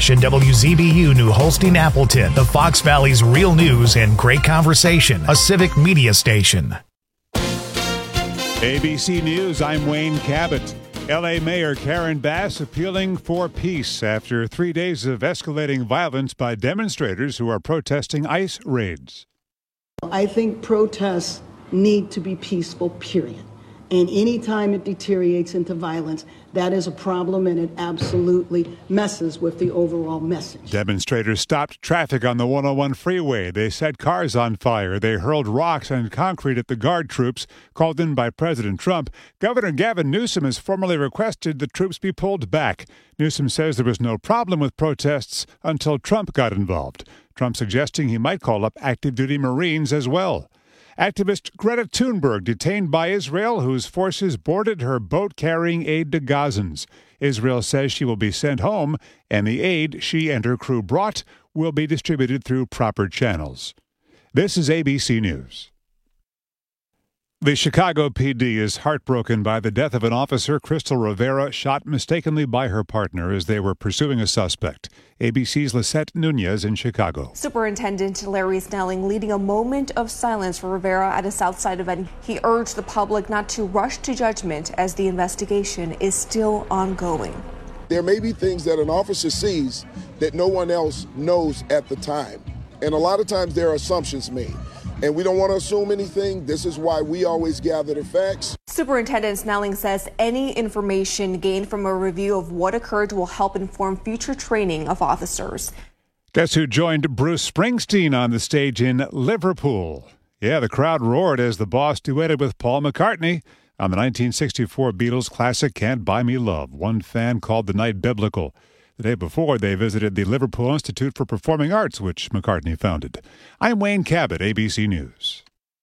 Nash and WZBU New Holstein Appleton, the Fox Valley's real news and great conversation, a civic media station. ABC News, I'm Wayne Cabot. L.A. Mayor Karen Bass appealing for peace after 3 days of escalating violence by demonstrators who are protesting ICE raids. I think protests need to be peaceful, period. And any time it deteriorates into violence, that is a problem, and it absolutely messes with the overall message. Demonstrators stopped traffic on the 101 freeway. They set cars on fire. They hurled rocks and concrete at the guard troops called in by President Trump. Governor Gavin Newsom has formally requested the troops be pulled back. Newsom says there was no problem with protests until Trump got involved. Trump suggesting he might call up active-duty Marines as well. Activist Greta Thunberg detained by Israel, whose forces boarded her boat carrying aid to Gazans. Israel says she will be sent home, and the aid she and her crew brought will be distributed through proper channels. This is ABC News. The Chicago PD is heartbroken by the death of an officer, Crystal Rivera, shot mistakenly by her partner as they were pursuing a suspect. ABC's Lisette Nunez in Chicago. Superintendent Larry Snelling leading a moment of silence for Rivera at a Southside event. He urged the public not to rush to judgment as the investigation is still ongoing. There may be things that an officer sees that no one else knows at the time. And a lot of times there are assumptions made. And we don't want to assume anything. This is why we always gather the facts. Superintendent Snelling says any information gained from a review of what occurred will help inform future training of officers. Guess who joined Bruce Springsteen on the stage in Liverpool? Yeah, the crowd roared as the boss duetted with Paul McCartney on the 1964 Beatles classic Can't Buy Me Love. One fan called the night biblical. The day before, they visited the Liverpool Institute for Performing Arts, which McCartney founded. I'm Wayne Cabot, ABC News.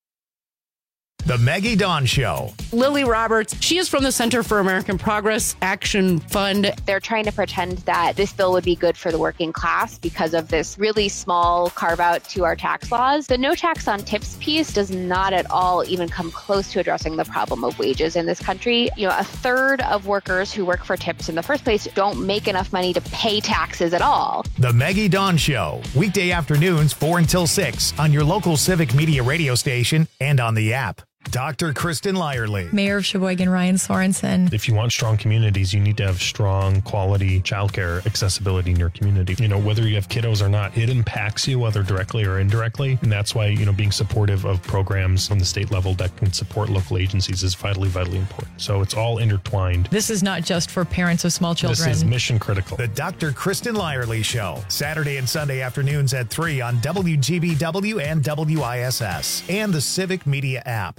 The Maggie Dawn Show. Lily Roberts, she is from the Center for American Progress Action Fund. They're trying to pretend that this bill would be good for the working class because of this really small carve out to our tax laws. The no tax on tips piece does not at all even come close to addressing the problem of wages in this country. You know, a third of workers who work for tips in the first place don't make enough money to pay taxes at all. The Maggie Dawn Show. Weekday afternoons 4 until 6 on your local civic media radio station and on the app. Dr. Kristen Lyerly. Mayor of Sheboygan, Ryan Sorensen. If you want strong communities, you need to have strong quality childcare accessibility in your community. You know, whether you have kiddos or not, it impacts you, whether directly or indirectly. And that's why, you know, being supportive of programs on the state level that can support local agencies is vitally, vitally important. So it's all intertwined. This is not just for parents of small children. This is mission critical. The Dr. Kristen Lyerly Show. Saturday and Sunday afternoons at 3 on WGBW and WISS and the Civic Media app.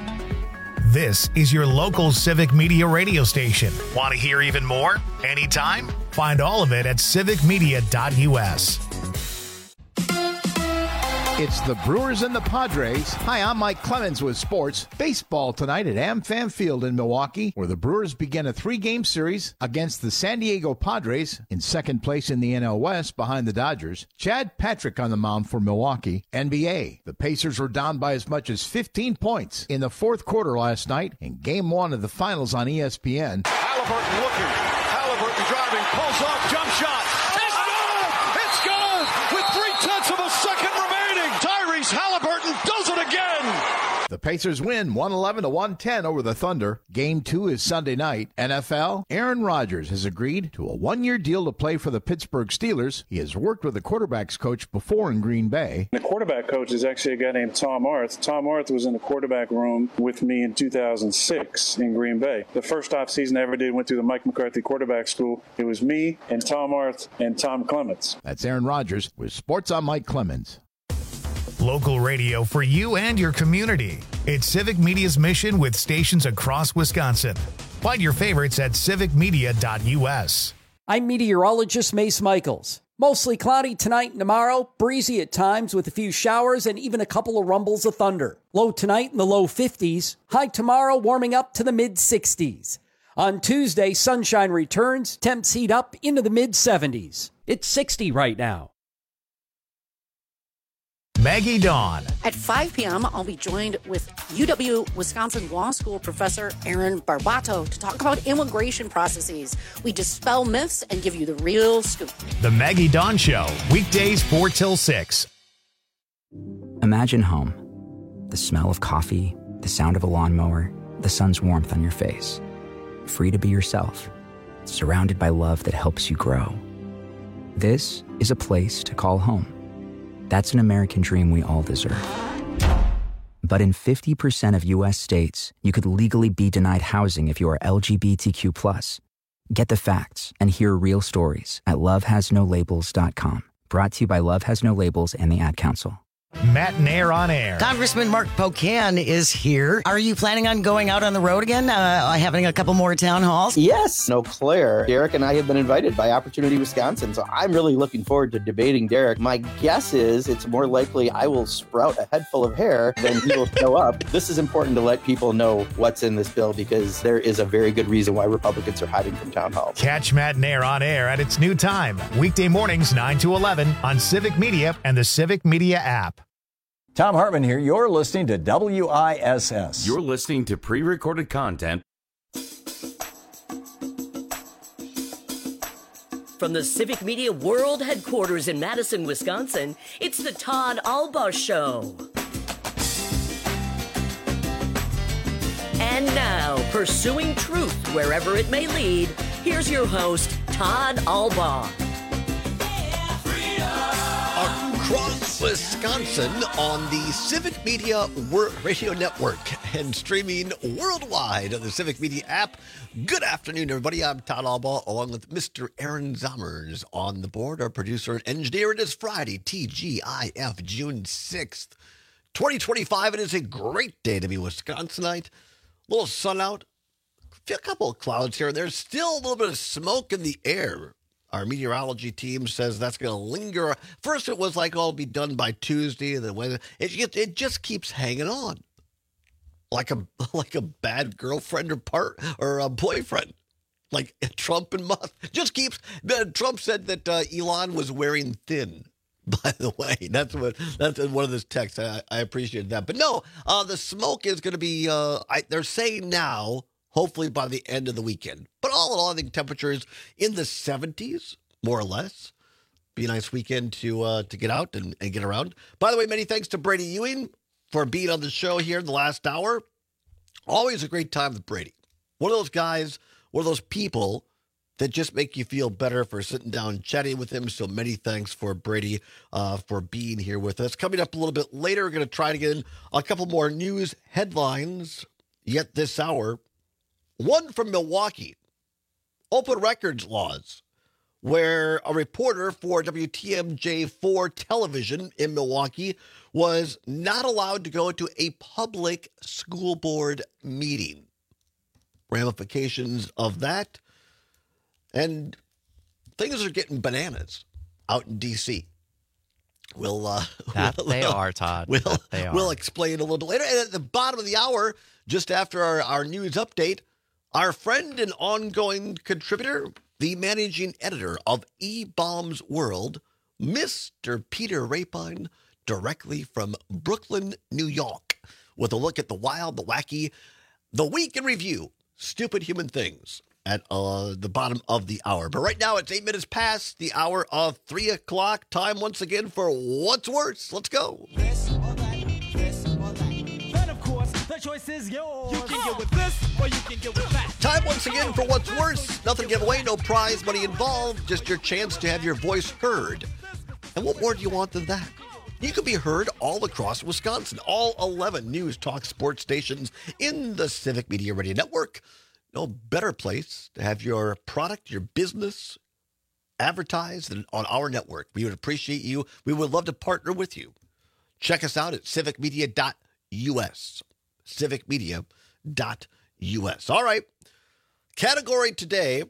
This is your local civic media radio station. Want to hear even more? Anytime? Find all of it at civicmedia.us. It's the Brewers and the Padres. Hi, I'm Mike Clemens with sports. Baseball tonight at AmFam Field in Milwaukee, where the Brewers begin a 3-game series against the San Diego Padres in second place in the NL West behind the Dodgers. Chad Patrick on the mound for Milwaukee. NBA. The Pacers were down by as much as 15 points in the fourth quarter last night in Game 1 of the Finals on ESPN. Halliburton looking. Halliburton driving. Pulls off. Jump shot. It's good! It's good! With 0.3 of a second remaining. Tyrese Halliburton does it again! The Pacers win 111-110 over the Thunder. Game 2 is Sunday night. NFL, Aaron Rodgers has agreed to a 1-year deal to play for the Pittsburgh Steelers. He has worked with the quarterbacks coach before in Green Bay. The quarterback coach is actually a guy named Tom Arth. Tom Arth was in the quarterback room with me in 2006 in Green Bay. The first off season I ever did went through the Mike McCarthy quarterback school. It was me and Tom Arth and Tom Clements. That's Aaron Rodgers with Sports on Mike Clemens. Local radio for you and your community. It's Civic Media's mission with stations across Wisconsin. Find your favorites at civicmedia.us. I'm meteorologist Mace Michaels. Mostly cloudy tonight and tomorrow, breezy at times with a few showers and even a couple of rumbles of thunder. Low tonight in the low 50s, high tomorrow warming up to the mid 60s. On Tuesday, sunshine returns, temps heat up into the mid 70s. It's 60 right now. Maggie Dawn. At 5 p.m., I'll be joined with UW-Wisconsin Law School professor Aaron Barbato to talk about immigration processes. We dispel myths and give you the real scoop. The Maggie Dawn Show, weekdays 4 till 6. Imagine home. The smell of coffee, the sound of a lawnmower, the sun's warmth on your face. Free to be yourself, surrounded by love that helps you grow. This is a place to call home. That's an American dream we all deserve. But in 50% of U.S. states, you could legally be denied housing if you are LGBTQ+. Get the facts and hear real stories at lovehasnolabels.com. Brought to you by Love Has No Labels and the Ad Council. Matt and Air on Air. Congressman Mark Pocan is here. Are you planning on going out on the road again? Having a couple more town halls? Yes. Eau Claire. Derek and I have been invited by Opportunity Wisconsin, so I'm really looking forward to debating Derek. My guess is it's more likely I will sprout a head full of hair than he will show up. This is important to let people know what's in this bill because there is a very good reason why Republicans are hiding from town halls. Catch Matt and Air on Air at its new time, weekday mornings 9 to 11 on Civic Media and the Civic Media app. Tom Hartman here. You're listening to WISS. You're listening to pre-recorded content. From the Civic Media World Headquarters in Madison, Wisconsin, it's the Todd Alba Show. And now, pursuing truth wherever it may lead, here's your host, Todd Alba. Across Wisconsin on the Civic Media Radio Network and streaming worldwide on the Civic Media app. Good afternoon, everybody. I'm Todd Alba, along with Mr. Aaron Zommers on the board, our producer and engineer. It is Friday, TGIF, June 6th, 2025. It is a great day to be Wisconsinite. A little sun out, a couple of clouds here and there. Still a little bit of smoke in the air. Our meteorology team says that's going to linger. First, it was like, it'll be done by Tuesday, and then Wednesday. It just keeps hanging on, like a bad girlfriend or a boyfriend, like Trump and Musk. Just keeps. Trump said that Elon was wearing thin. By the way, that's one of his texts. I appreciate that, but no, the smoke is going to be. They're saying now. Hopefully by the end of the weekend. But all in all, I think temperatures in the 70s, more or less. Be a nice weekend to get out and get around. By the way, many thanks to Brady Ewing for being on the show here in the last hour. Always a great time with Brady. One of those guys, one of those people that just make you feel better for sitting down and chatting with him. So many thanks for Brady for being here with us. Coming up a little bit later, we're going to try to get in a couple more news headlines yet this hour. One from Milwaukee, open records laws, where a reporter for WTMJ4 television in Milwaukee was not allowed to go to a public school board meeting. Ramifications of that, and things are getting bananas out in D.C. They are, Todd. We'll explain a little bit later. And at the bottom of the hour, just after our news update, our friend and ongoing contributor, the managing editor of E-Bombs World, Mr. Peter Rapine, directly from Brooklyn, New York, with a look at the wild, the wacky, the week in review, stupid human things at the bottom of the hour. But right now, it's 8 minutes past the hour of 3 o'clock. Time once again for What's Worse. Let's go. The choice is yours. You can get with this or you can get with that. Time once again for What's Worse. Nothing to give away, no prize money involved. Just your chance to have your voice heard. And what more do you want than that? You can be heard all across Wisconsin. All 11 news, talk, sports stations in the Civic Media Radio Network. No better place to have your product, your business advertised than on our network. We would appreciate you. We would love to partner with you. Check us out at civicmedia.us. civicmedia.us. All right. Category today,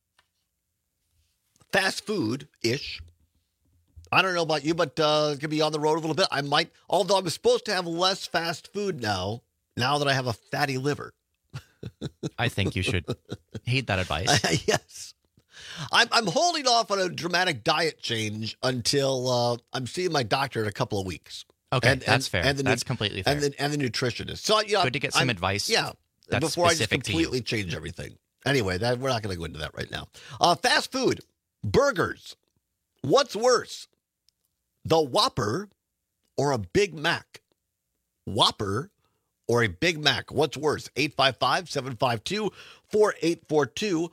fast food-ish. I don't know about you, but it's going to be on the road a little bit. I might, although I'm supposed to have less fast food now that I have a fatty liver. I think you should heed that advice. Yes. I'm holding off on a dramatic diet change until I'm seeing my doctor in a couple of weeks. Okay, that's fair. That's completely fair. And the nutritionist. So, yeah, good to get some advice. Yeah, that's before I just specific to you. completely change everything. Anyway, we're not going to go into that right now. Fast food, burgers. What's worse, the Whopper or a Big Mac? Whopper or a Big Mac? What's worse? 855-752-4842.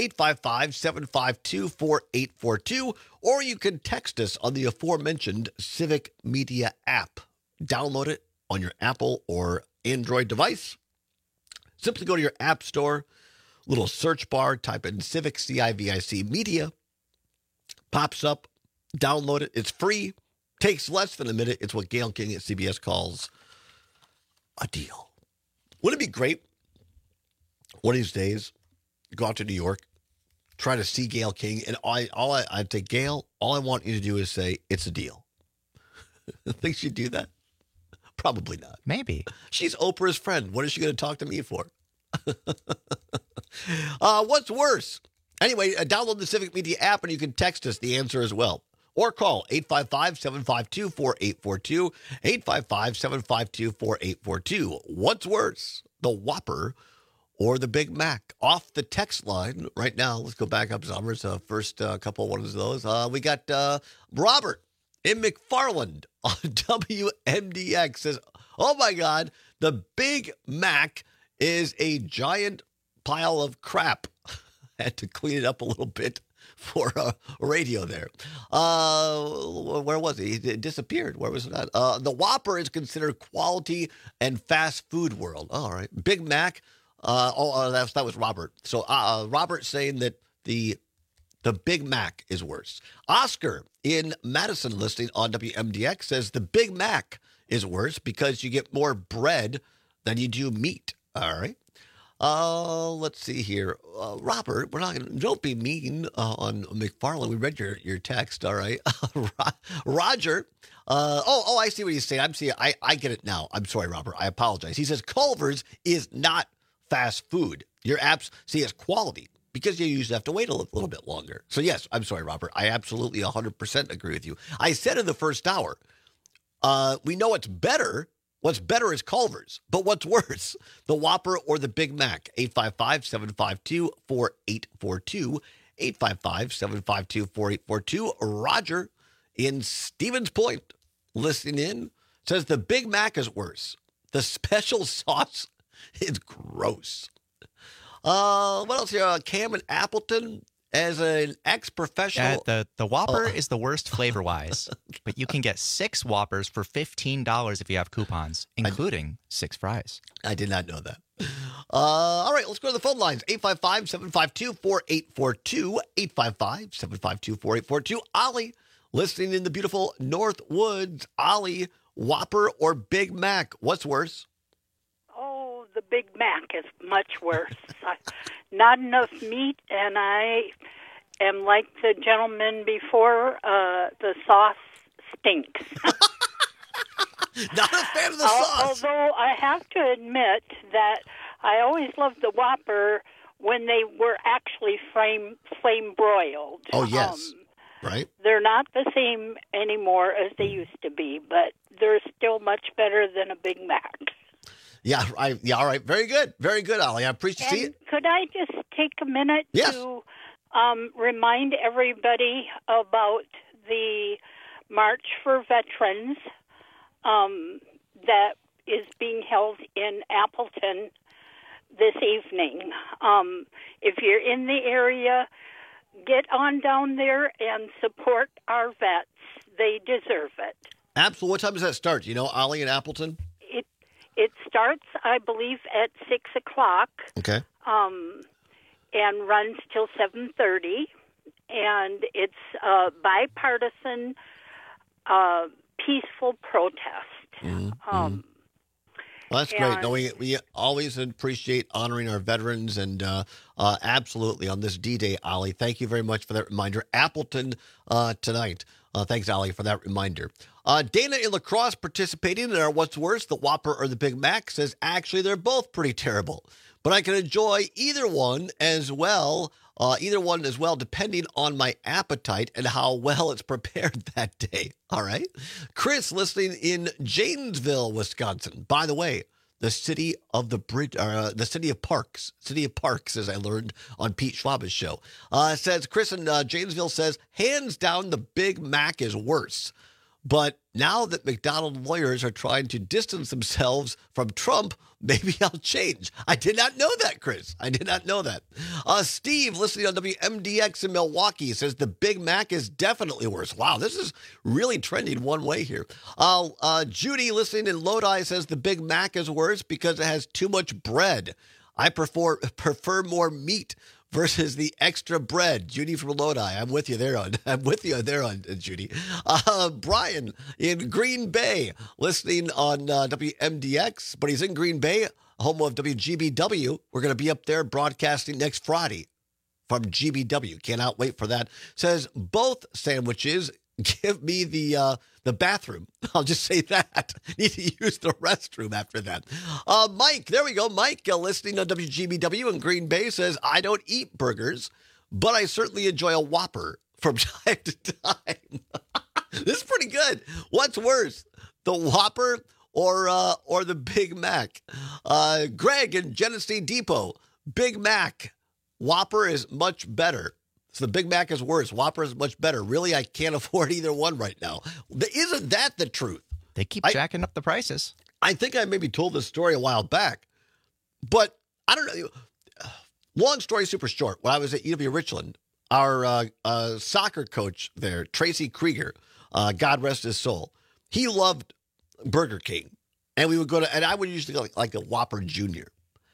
855-752-4842, or you can text us on the aforementioned Civic Media app. Download it on your Apple or Android device. Simply go to your app store, little search bar, type in Civic, CIVIC Media. Pops up, download it. It's free. Takes less than a minute. It's what Gayle King at CBS calls a deal. Wouldn't it be great one of these days, go out to New York, try to see Gayle King, and I'd say, Gayle, all I want you to do is say, it's a deal. Think she'd do that? Probably not. Maybe. She's Oprah's friend. What is she going to talk to me for? What's worse? Anyway, download the Civic Media app, and you can text us the answer as well. Or call 855-752-4842, 855-752-4842. What's worse, the Whopper or the Big Mac? Off the text line right now. Let's go back up Summers. First couple ones of those. We got Robert in McFarland on WMDX says, oh my God, the Big Mac is a giant pile of crap. Had to clean it up a little bit for radio there. Where was he? He disappeared. Where was that? The Whopper is considered quality and fast food world. All right. Big Mac. That was Robert. So Robert saying that the Big Mac is worse. Oscar in Madison listening on WMDX says the Big Mac is worse because you get more bread than you do meat. All right. Let's see here. Robert, don't be mean on McFarland. We read your text. All right. Roger. I see what he's saying. I get it now. I'm sorry, Robert. I apologize. He says Culver's is not fast food. Your apps it's quality because you usually have to wait a little bit longer. So yes, I'm sorry, Robert. I absolutely 100% agree with you. I said in the first hour, we know it's better. What's better is Culver's, but what's worse, the Whopper or the Big Mac? 855-752-4842, 855-752-4842. Roger in Stevens Point listening in says the Big Mac is worse. The special sauce is gross. What else here? Cam and Appleton, as an ex-professional. The Whopper is the worst flavor-wise, but you can get 6 Whoppers for $15 if you have coupons, including 6 fries. I did not know that. All right, let's go to the phone lines. 855-752-4842, 855-752-4842. Ollie, listening in the beautiful North Woods. Ollie, Whopper or Big Mac? What's worse? Oh, the Big Mac is much worse. Not enough meat, and I am like the gentleman before, the sauce stinks. Not a fan of the sauce. Although I have to admit that I always loved the Whopper when they were actually flame broiled. Oh, yes. Right. They're not the same anymore as they used to be, but they're still much better than a Big Mac. Yeah, all right. Very good. Very good, Ollie. I appreciate it. Could I just take a minute to remind everybody about the March for Veterans that is being held in Appleton this evening. If you're in the area, get on down there and support our vets. They deserve it. Absolutely. What time does that start? You know, Ollie in Appleton? It starts, I believe, at 6 o'clock. Okay. And runs till 7:30. And it's a bipartisan, peaceful protest. Well, that's great. No, we always appreciate honoring our veterans, and absolutely on this D-Day, Ollie. Thank you very much for that reminder. Appleton tonight. Thanks, Ollie, for that reminder. Dana in La Crosse participating in our What's Worse, the Whopper or the Big Mac, says, actually, they're both pretty terrible, but I can enjoy either one as well. Either one as well, depending on my appetite and how well it's prepared that day. All right. Chris, listening in Janesville, Wisconsin. By the way, the city of the city of Parks, as I learned on Pete Schwaba's show, says Chris in Janesville says, hands down, the Big Mac is worse. But now that McDonald's lawyers are trying to distance themselves from Trump, maybe I'll change. I did not know that, Chris. I did not know that. Steve, listening on WMDX in Milwaukee, says the Big Mac is definitely worse. Wow, this is really trending one way here. Judy, listening in Lodi, says the Big Mac is worse because it has too much bread. I prefer more meat versus the extra bread. Judy from Lodi, I'm with you there on Judy. Brian in Green Bay, listening on WMDX, but he's in Green Bay, home of WGBW. We're going to be up there broadcasting next Friday from GBW. Cannot wait for that. Says both sandwiches. Give me the bathroom. I'll just say that. Need to use the restroom after that. Mike, there we go. Mike, listening on WGBW in Green Bay, says, I don't eat burgers, but I certainly enjoy a Whopper from time to time. This is pretty good. What's worse, the Whopper or the Big Mac? Greg in Genesee Depot, Big Mac. Whopper is much better. So the Big Mac is worse. Whopper is much better. Really, I can't afford either one right now. Isn't that the truth? They keep jacking up the prices. I think I maybe told this story a while back, but I don't know. Long story super short. When I was at UW Richland, our soccer coach there, Tracy Krieger, God rest his soul, he loved Burger King. And we would go to, and I would usually go like a Whopper Junior.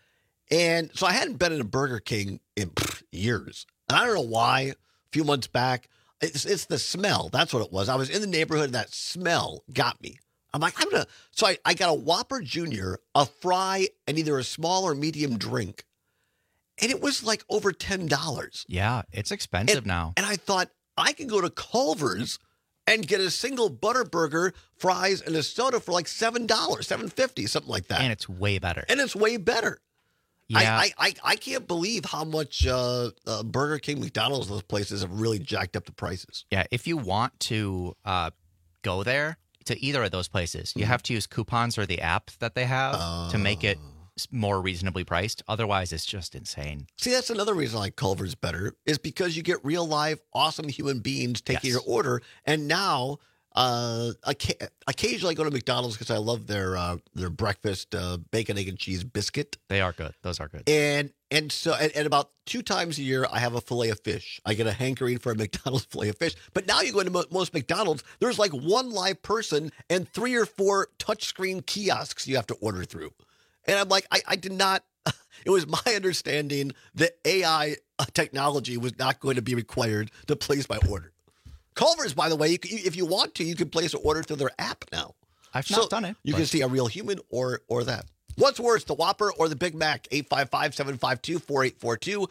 And so I hadn't been in a Burger King in years. And I don't know why, a few months back, it's the smell. That's what it was. I was in the neighborhood and that smell got me. I'm like, so I got a Whopper Junior, a fry, and either a small or medium drink. And it was like over $10. Yeah, it's expensive now. And I thought, I could go to Culver's and get a single butter burger, fries, and a soda for like $7, $7.50, something like that. And it's way better. Yeah. I can't believe how much Burger King, McDonald's, those places have really jacked up the prices. Yeah, if you want to go there to either of those places, you have to use coupons or the app that they have to make it more reasonably priced. Otherwise, it's just insane. See, that's another reason I like Culver's better, is because you get real live, awesome human beings taking your order. And now, occasionally I go to McDonald's because I love their breakfast bacon, egg, and cheese biscuit. They are good. Those are good. And so about 2 times a year, I have a filet of fish. I get a hankering for a McDonald's filet of fish. But now you go into most McDonald's, there's like one live person and 3 or 4 touchscreen kiosks you have to order through. And I'm like, I did not. It was my understanding that AI technology was not going to be required to place my order. Culver's, by the way, if you want to, you can place an order through their app now. I've not done it. You can see a real human or that. What's worse, the Whopper or the Big Mac? 855-752-4842.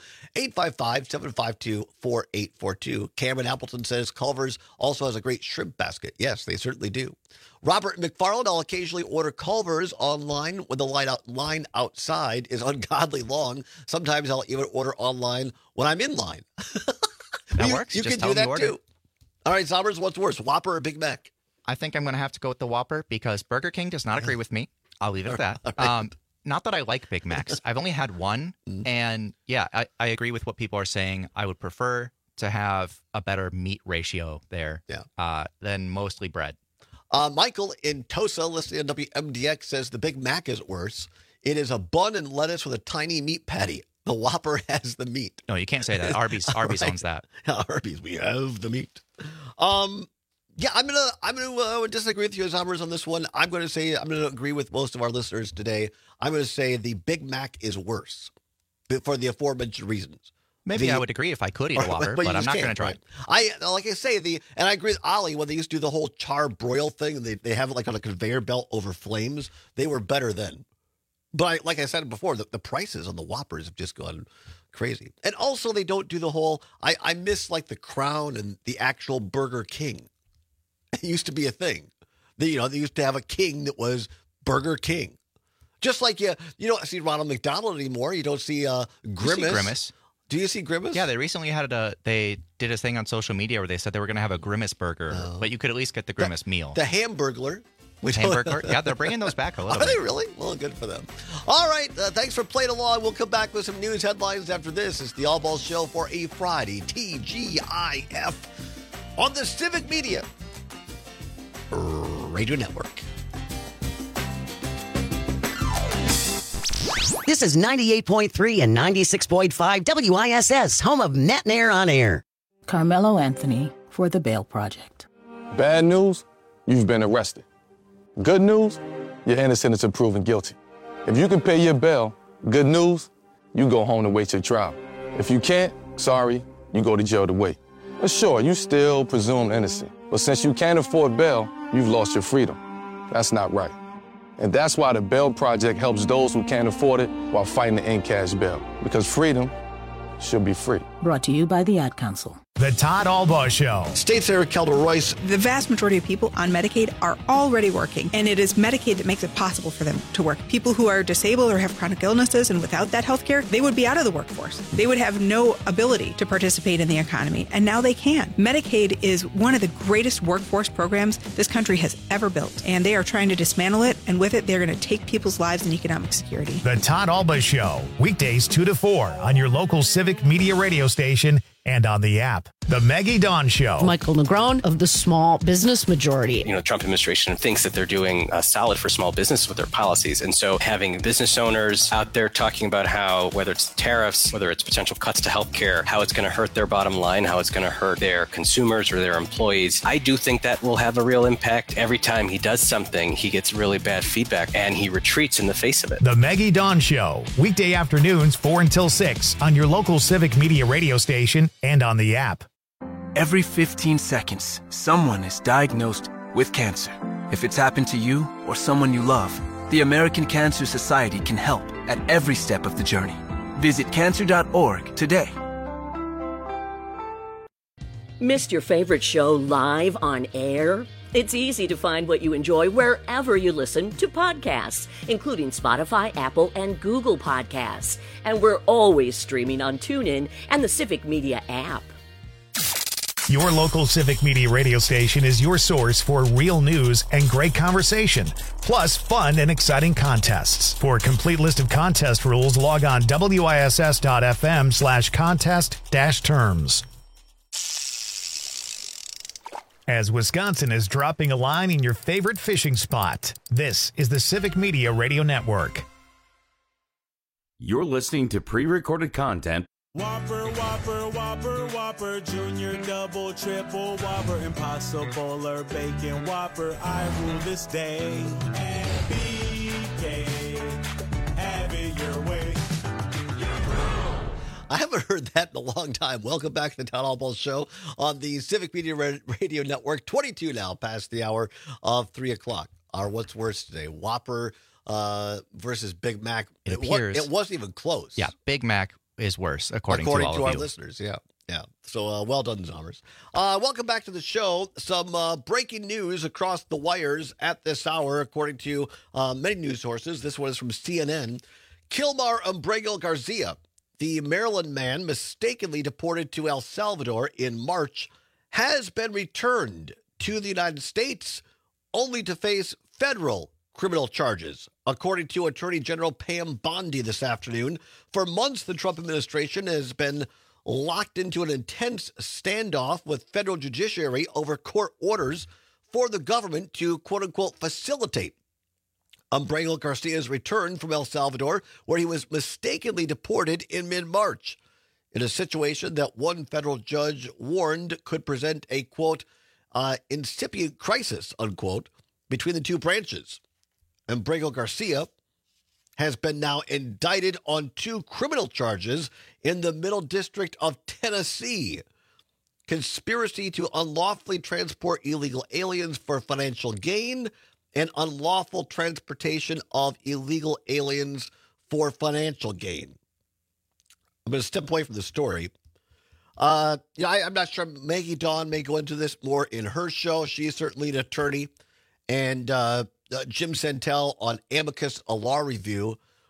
855-752-4842. Cameron Appleton says Culver's also has a great shrimp basket. Yes, they certainly do. Robert McFarland, I'll occasionally order Culver's online when the line outside is ungodly long. Sometimes I'll even order online when I'm in line. That works. You Just can do that order. too. All right, Zombers, what's worse, Whopper or Big Mac? I think I'm going to have to go with the Whopper because Burger King does not agree with me. I'll leave it at that. Right. Not that I like Big Macs. I've only had one. And yeah, I agree with what people are saying. I would prefer to have a better meat ratio there than mostly bread. Michael in Tosa, listening to WMDX, says the Big Mac is worse. It is a bun and lettuce with a tiny meat patty. The Whopper has the meat. No, you can't say that. Arby's owns that. Arby's, we have the meat. Yeah, I'm gonna disagree with you, Zombers, on this one. I'm going to agree with most of our listeners today. I'm going to say the Big Mac is worse for the aforementioned reasons. Maybe I would agree if I could eat a Whopper, but I'm not going to try it. I agree with Ollie when they used to do the whole char broil thing, and they have it like on a conveyor belt over flames. They were better then. But like I said before, the prices on the Whoppers have just gone crazy. And also they don't do the whole, I miss like the Crown and the actual Burger King. It used to be a thing. They used to have a king that was Burger King. Just like you don't see Ronald McDonald anymore. You don't see Grimace. You see Grimace. Do you see Grimace? Yeah, they recently they did a thing on social media where they said they were going to have a Grimace burger, but you could at least get the Grimace meal. The Hamburglar. Hamburger? Yeah, they're bringing those back a little bit. Are they really? Well, good for them. All right, thanks for playing along. We'll come back with some news headlines after this. It's the All Balls Show for a Friday, TGIF, on the Civic Media Radio Network. This is 98.3 and 96.5 WISS, home of Net and Air on Air. Carmelo Anthony for the Bail Project. Bad news, you've been arrested. Good news, you're innocent until proven guilty. If you can pay your bail, good news, you go home to wait your trial. If you can't, sorry, you go to jail to wait. But sure, you still presume innocent. But since you can't afford bail, you've lost your freedom. That's not right. And that's why the Bail Project helps those who can't afford it while fighting to end cash bail. Because freedom should be free. Brought to you by the Ad Council. The Todd Albaugh Show. State Senator Kelda Royce. The vast majority of people on Medicaid are already working, and it is Medicaid that makes it possible for them to work. People who are disabled or have chronic illnesses and without that health care, they would be out of the workforce. They would have no ability to participate in the economy, and now they can. Medicaid is one of the greatest workforce programs this country has ever built, and they are trying to dismantle it, and with it, they're going to take people's lives and economic security. The Todd Albaugh Show, weekdays 2 to 4 on your local Civic Media radio station and on the app. The Maggie Dawn Show. Michael Negron of the Small Business Majority. The Trump administration thinks that they're doing solid for small business with their policies. And so having business owners out there talking about how, whether it's tariffs, whether it's potential cuts to healthcare, how it's going to hurt their bottom line, how it's going to hurt their consumers or their employees, I do think that will have a real impact. Every time he does something, he gets really bad feedback and he retreats in the face of it. The Maggie Dawn Show, weekday afternoons 4 until 6 on your local Civic Media radio station and on the app. Every 15 seconds, someone is diagnosed with cancer. If it's happened to you or someone you love, the American Cancer Society can help at every step of the journey. Visit cancer.org today. Missed your favorite show live on air? It's easy to find what you enjoy wherever you listen to podcasts, including Spotify, Apple, and Google Podcasts. And we're always streaming on TuneIn and the Civic Media app. Your local Civic Media radio station is your source for real news and great conversation, plus fun and exciting contests. For a complete list of contest rules, log on wiss.fm/contest-terms. As Wisconsin is dropping a line in your favorite fishing spot, this is the Civic Media Radio Network. You're listening to pre-recorded content. Whopper, Whopper, Whopper, Whopper, Junior, Double, Triple, Whopper, Impossible or Bacon Whopper, I rule this day. And BK, have it your way. I haven't heard that in a long time. Welcome back to the Todd Albaugh Show on the Civic Media Radio Network. 22 now, past the hour of 3 o'clock. Our What's Worse today, Whopper versus Big Mac. It appears. It wasn't even close. Yeah, Big Mac is worse, according to all our of you. listeners. Yeah. So well done, Zommers. Welcome back to the show. Some breaking news across the wires at this hour, according to many news sources. This one is from CNN. Kilmar Umbrego Garcia, the Maryland man mistakenly deported to El Salvador in March, has been returned to the United States only to face federal criminal charges, according to Attorney General Pam Bondi this afternoon. For months, the Trump administration has been locked into an intense standoff with federal judiciary over court orders for the government to, quote-unquote, facilitate Umbrego Garcia's return from El Salvador, where he was mistakenly deported in mid-March, in a situation that one federal judge warned could present a, quote, incipient crisis, unquote, between the two branches. Umbrego Garcia has been now indicted on 2 criminal charges in the Middle District of Tennessee: conspiracy to unlawfully transport illegal aliens for financial gain and unlawful transportation of illegal aliens for financial gain. I'm going to step away from the story. I'm not sure. Maggie Dawn may go into this more in her show. She is certainly an attorney. And Jim Santel on Amicus, a law review,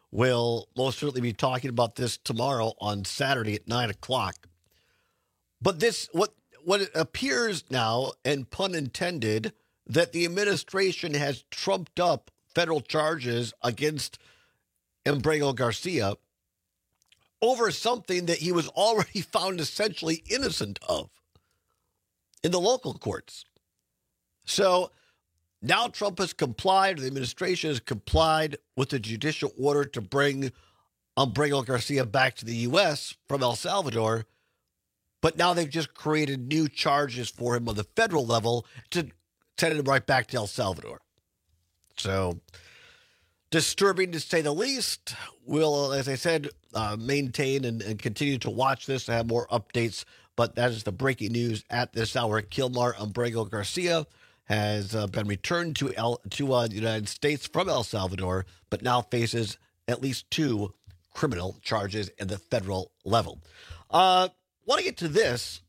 will most certainly be talking about this tomorrow on Saturday at 9 o'clock. But this, what it appears now, and pun intended, that the administration has trumped up federal charges against Embriago Garcia over something that he was already found essentially innocent of in the local courts. So now Trump has complied, the administration has complied with the judicial order to bring Embriago Garcia back to the U.S. from El Salvador, but now they've just created new charges for him on the federal level to send him right back to El Salvador. So disturbing to say the least. We'll, as I said, maintain and continue to watch this to have more updates, but that is the breaking news at this hour. Kilmar Embriago Garcia has been returned to the United States from El Salvador, but now faces at least 2 criminal charges in the federal level. Want to get to this.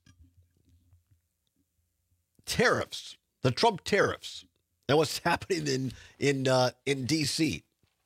Tariffs, the Trump tariffs, and what's happening in D.C.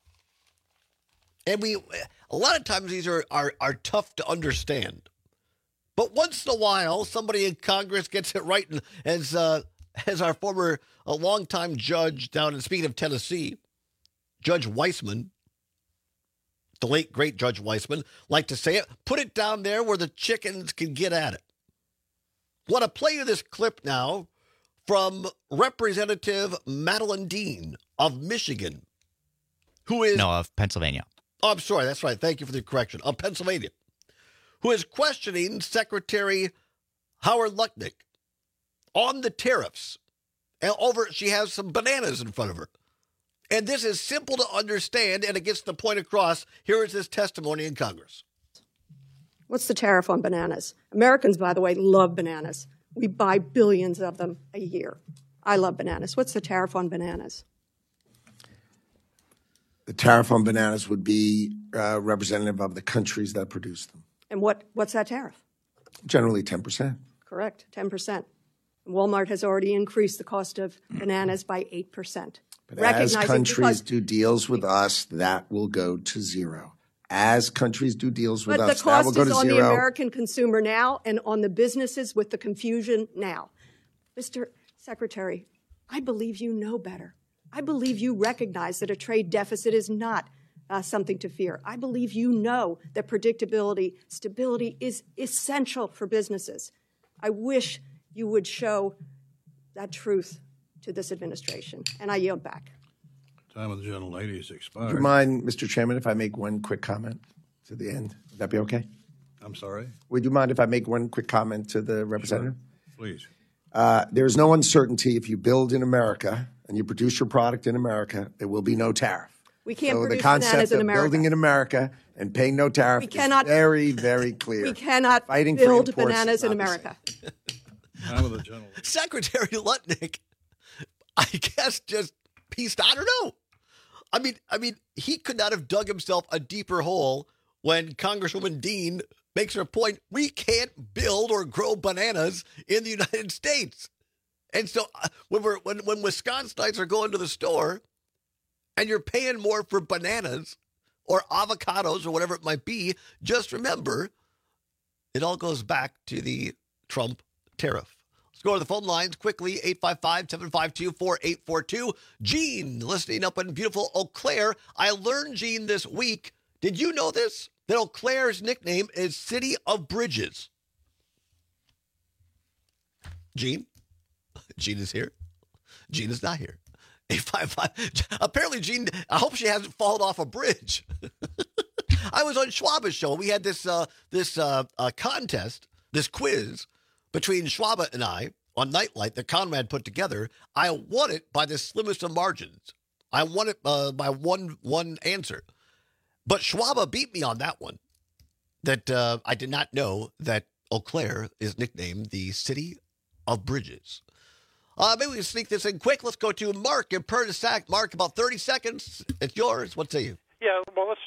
And a lot of times these are tough to understand. But once in a while, somebody in Congress gets it right, and as our former, longtime judge down in, speaking of Tennessee, Judge Weissman, the late, great Judge Weissman, liked to say it, put it down there where the chickens can get at it. Want to play you this clip now from Representative Madeline Dean of Michigan, who is... No, of Pennsylvania. Oh, I'm sorry. That's right. Thank you for the correction. Of Pennsylvania, who is questioning Secretary Howard Lutnick on the tariffs. And she has some bananas in front of her. And this is simple to understand, and it gets the point across. Here is this testimony in Congress. What's the tariff on bananas? Americans, by the way, love bananas. We buy billions of them a year. I love bananas. What's the tariff on bananas? The tariff on bananas would be representative of the countries that produce them. And what's that tariff? Generally 10%. Correct, 10%. Walmart has already increased the cost of bananas by 8%. But as countries do deals with us, that will go to zero. As countries do deals with us, that will go to zero. But the cost is on the American consumer now and on the businesses with the confusion now. Mr. Secretary, I believe you know better. I believe you recognize that a trade deficit is not something to fear. I believe you know that predictability, stability is essential for businesses. I wish you would show that truth to this administration. And I yield back. Time of the gentlelady is expired. Would you mind, Mr. Chairman, if I make one quick comment to the end? Would that be okay? I'm sorry? Would you mind if I make one quick comment to the representative? Sure. Please. There's no uncertainty if you build in America and you produce your product in America, there will be no tariff. We can't produce bananas in America. So the concept of building in America and paying no tariff is very, very clear. We cannot build bananas in America. Time of the gentlelady. Secretary Lutnick, I guess, just pieced, I don't know. I mean, he could not have dug himself a deeper hole when Congresswoman Dean makes her point. We can't build or grow bananas in the United States. And so when Wisconsinites are going to the store and you're paying more for bananas or avocados or whatever it might be, just remember, it all goes back to the Trump tariff. Let's go to the phone lines quickly, 855-752-4842. Gene, listening up in beautiful Eau Claire. I learned, Gene, this week, did you know this? That Eau Claire's nickname is City of Bridges. Gene? Gene is here. Gene is not here. 855. Apparently, Gene, I hope she hasn't fallen off a bridge. I was on Schwaba's show. We had this contest, this quiz between Schwaba and I on Nightlight that Conrad put together. I won it by the slimmest of margins. I won it by one answer. But Schwaba beat me on that one. That I did not know that Eau Claire is nicknamed the City of Bridges. Maybe we can sneak this in quick. Let's go to Mark in Pernisac. Mark, about 30 seconds. It's yours. What say you? Yeah, well, let's,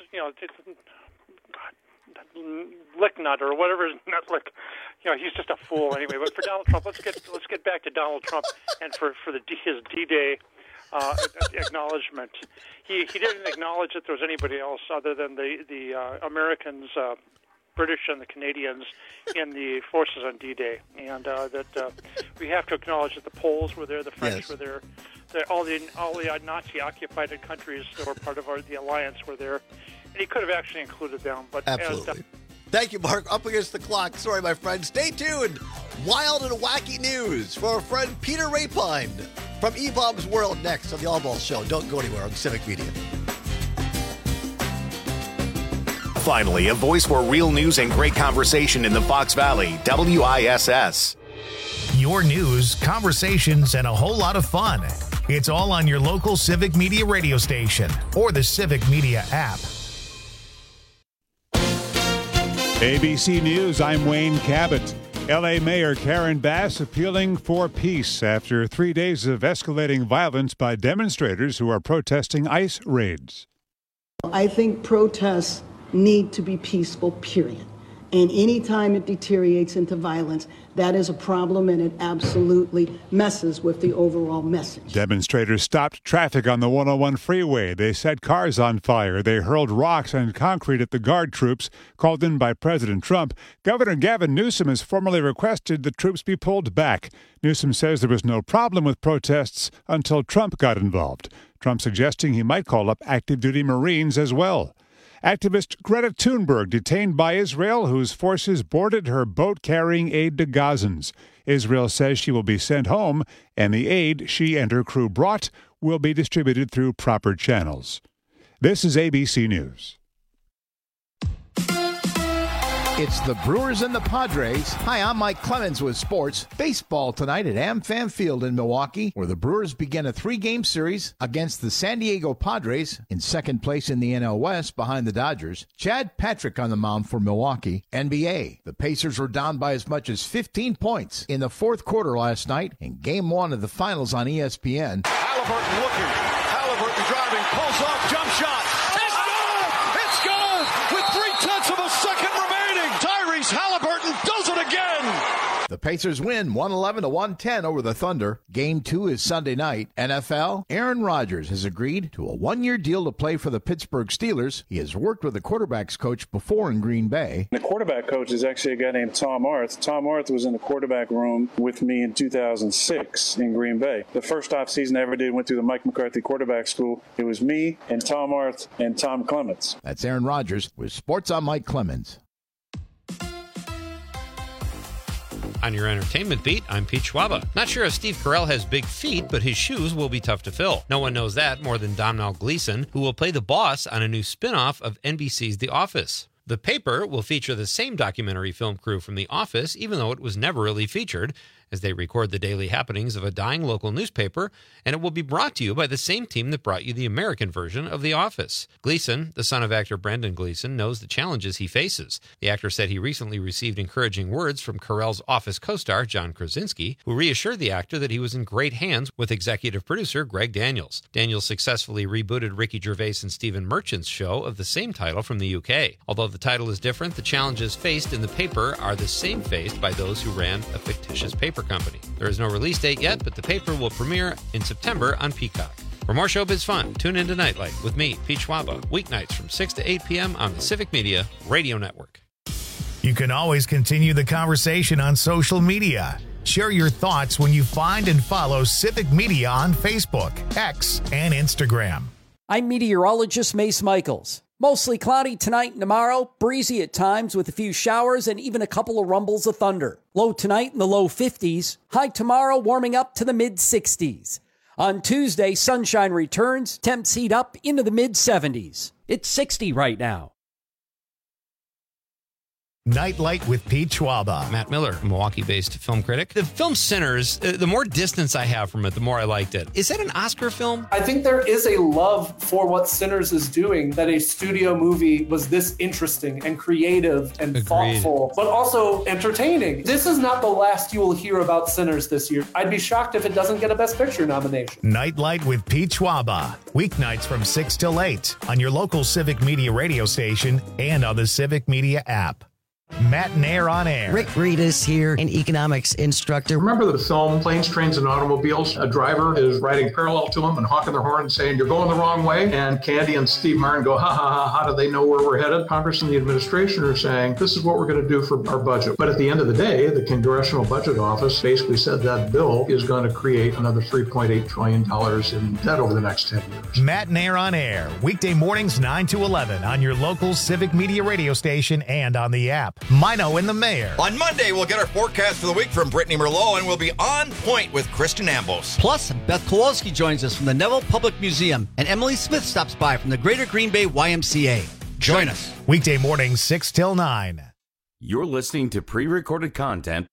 Licknut or whatever, not like, he's just a fool anyway. But for Donald Trump, let's get back to Donald Trump and for his D-Day acknowledgement. He didn't acknowledge that there was anybody else other than the Americans, British and the Canadians in the forces on D-Day, and that we have to acknowledge that the Poles were there, the French were there, all the Nazi-occupied countries that were part of the alliance were there, and he could have actually included them. But absolutely. Thank you, Mark. Up against the clock. Sorry, my friend. Stay tuned. Wild and wacky news for our friend Peter Rapine from E-Bomb's World next on the All Balls Show. Don't go anywhere on Civic Media. Finally, a voice for real news and great conversation in the Fox Valley, WISS. Your news, conversations, and a whole lot of fun. It's all on your local Civic Media radio station or the Civic Media app. ABC News, I'm Wayne Cabot. L.A. Mayor Karen Bass appealing for peace after 3 days of escalating violence by demonstrators who are protesting ICE raids. I think protests need to be peaceful, period. And any time it deteriorates into violence, that is a problem, and it absolutely messes with the overall message. Demonstrators stopped traffic on the 101 freeway. They set cars on fire. They hurled rocks and concrete at the guard troops called in by President Trump. Governor Gavin Newsom has formally requested the troops be pulled back. Newsom says there was no problem with protests until Trump got involved. Trump suggesting he might call up active duty Marines as well. Activist Greta Thunberg detained by Israel, whose forces boarded her boat carrying aid to Gazans. Israel says she will be sent home, and the aid she and her crew brought will be distributed through proper channels. This is ABC News. It's the Brewers and the Padres. Hi, I'm Mike Clemens with sports. Baseball tonight at AmFam Field in Milwaukee, where the Brewers begin a 3-game series against the San Diego Padres in second place in the NL West behind the Dodgers. Chad Patrick on the mound for Milwaukee. NBA. The Pacers were down by as much as 15 points in the fourth quarter last night in Game 1 of the finals on ESPN. Halliburton looking. Halliburton driving. Pulls off. Jump shot. It's good! It's good! With 0.3 seconds remaining. Tyrese Halliburton does it again. The Pacers win 111-110 over the Thunder. Game 2 is Sunday night. NFL, Aaron Rodgers has agreed to a 1-year deal to play for the Pittsburgh Steelers. He has worked with the quarterbacks coach before in Green Bay. The quarterback coach is actually a guy named Tom Arth. Tom Arth was in the quarterback room with me in 2006 in Green Bay. The first off season I ever did went through the Mike McCarthy quarterback school. It was me and Tom Arth and Tom Clements. That's Aaron Rodgers with Sports on Mike Clemens. On your entertainment beat, I'm Pete Schwaba. Not sure if Steve Carell has big feet, but his shoes will be tough to fill. No one knows that more than Domhnall Gleeson, who will play the boss on a new spin-off of NBC's The Office. The Paper will feature the same documentary film crew from The Office, even though it was never really featured, as they record the daily happenings of a dying local newspaper, and it will be brought to you by the same team that brought you the American version of The Office. Gleeson, the son of actor Brendan Gleeson, knows the challenges he faces. The actor said he recently received encouraging words from Carell's Office co-star John Krasinski, who reassured the actor that he was in great hands with executive producer Greg Daniels. Daniels successfully rebooted Ricky Gervais and Stephen Merchant's show of the same title from the UK. Although the title is different, the challenges faced in The Paper are the same faced by those who ran a fictitious paper company. There is no release date yet, but The Paper will premiere in September on Peacock. For more showbiz fun, tune in to Nightlight with me, Pete Schwaba, weeknights from 6 to 8 p.m. on the Civic Media Radio Network. You can always continue the conversation on social media. Share your thoughts when you find and follow Civic Media on Facebook, X, and Instagram. I'm meteorologist Mace Michaels. Mostly cloudy tonight and tomorrow, breezy at times with a few showers and even a couple of rumbles of thunder. Low tonight in the low 50s, high tomorrow warming up to the mid-60s. On Tuesday, sunshine returns, temps heat up into the mid-70s. It's 60 right now. Nightlight with Pete Schwaba. Matt Miller, Milwaukee-based film critic. The film Sinners, the more distance I have from it, the more I liked it. Is that an Oscar film? I think there is a love for what Sinners is doing, that a studio movie was this interesting and creative and thoughtful, but also entertaining. This is not the last you will hear about Sinners this year. I'd be shocked if it doesn't get a Best Picture nomination. Nightlight with Pete Schwaba. Weeknights from 6 till 8 on your local Civic Media radio station and on the Civic Media app. Matt Nair on Air. Rick Reedus here, an economics instructor. Remember the film Planes, Trains, and Automobiles? A driver is riding parallel to him and honking their horn and saying, "You're going the wrong way." And Candy and Steve Martin go, "Ha ha ha, how do they know where we're headed?" Congress and the administration are saying, "This is what we're going to do for our budget." But at the end of the day, the Congressional Budget Office basically said that bill is going to create another $3.8 trillion in debt over the next 10 years. Matt Nair on Air, weekday mornings 9 to 11 on your local Civic Media radio station and on the app. Mino and the Mayor. On Monday, we'll get our forecast for the week from Brittany Merlot, and we'll be on point with Kristen Ambos. Plus, Beth Kowalski joins us from the Neville Public Museum, and Emily Smith stops by from the Greater Green Bay YMCA. Join us. Weekday mornings 6 till 9. You're listening to pre-recorded content.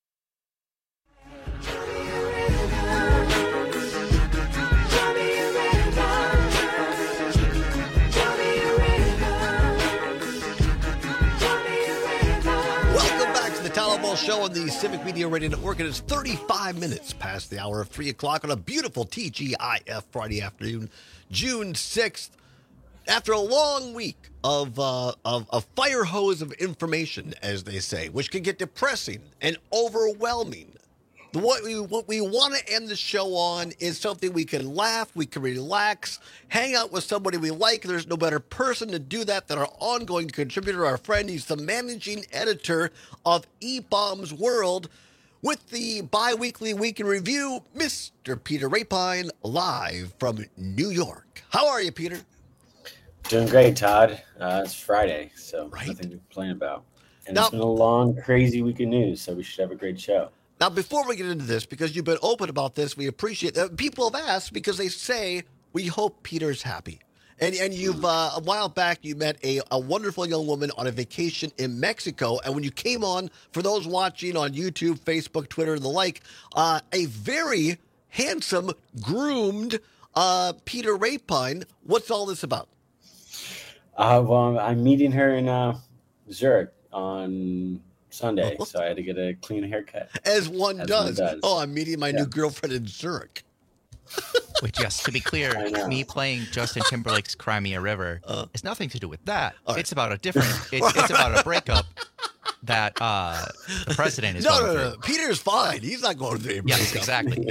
Show on the Civic Media Radio Network, and it's 35 minutes past the hour of 3 o'clock on a beautiful TGIF Friday afternoon, June 6th. After a long week of a fire hose of information, as they say, which can get depressing and overwhelming, what we want to end the show on is something we can laugh, we can relax, hang out with somebody we like. There's no better person to do that than our ongoing contributor, our friend. He's the managing editor of E-Bombs World with the bi-weekly Week in Review, Mr. Peter Rapine, live from New York. How are you, Peter? Doing great, Todd. It's Friday, so nothing to complain about. And it's been a long, crazy week of news, so we should have a great show. Now, before we get into this, because you've been open about this, we appreciate that. People have asked because they say, we hope Peter's happy. And you've, a while back, you met a wonderful young woman on a vacation in Mexico. And when you came on, for those watching on YouTube, Facebook, Twitter, and the like, a very handsome, groomed Peter Rapine. What's all this about? Well, I'm meeting her in Zurich on Sunday, so I had to get a clean haircut. As one does. Oh, I'm meeting my new girlfriend in Zurich. Which, just to be clear, me playing Justin Timberlake's Cry Me a River has nothing to do with that. Right. It's about a different. It's about a breakup that the president is going through. No. Peter's fine. He's not going through a breakup. Yes, exactly.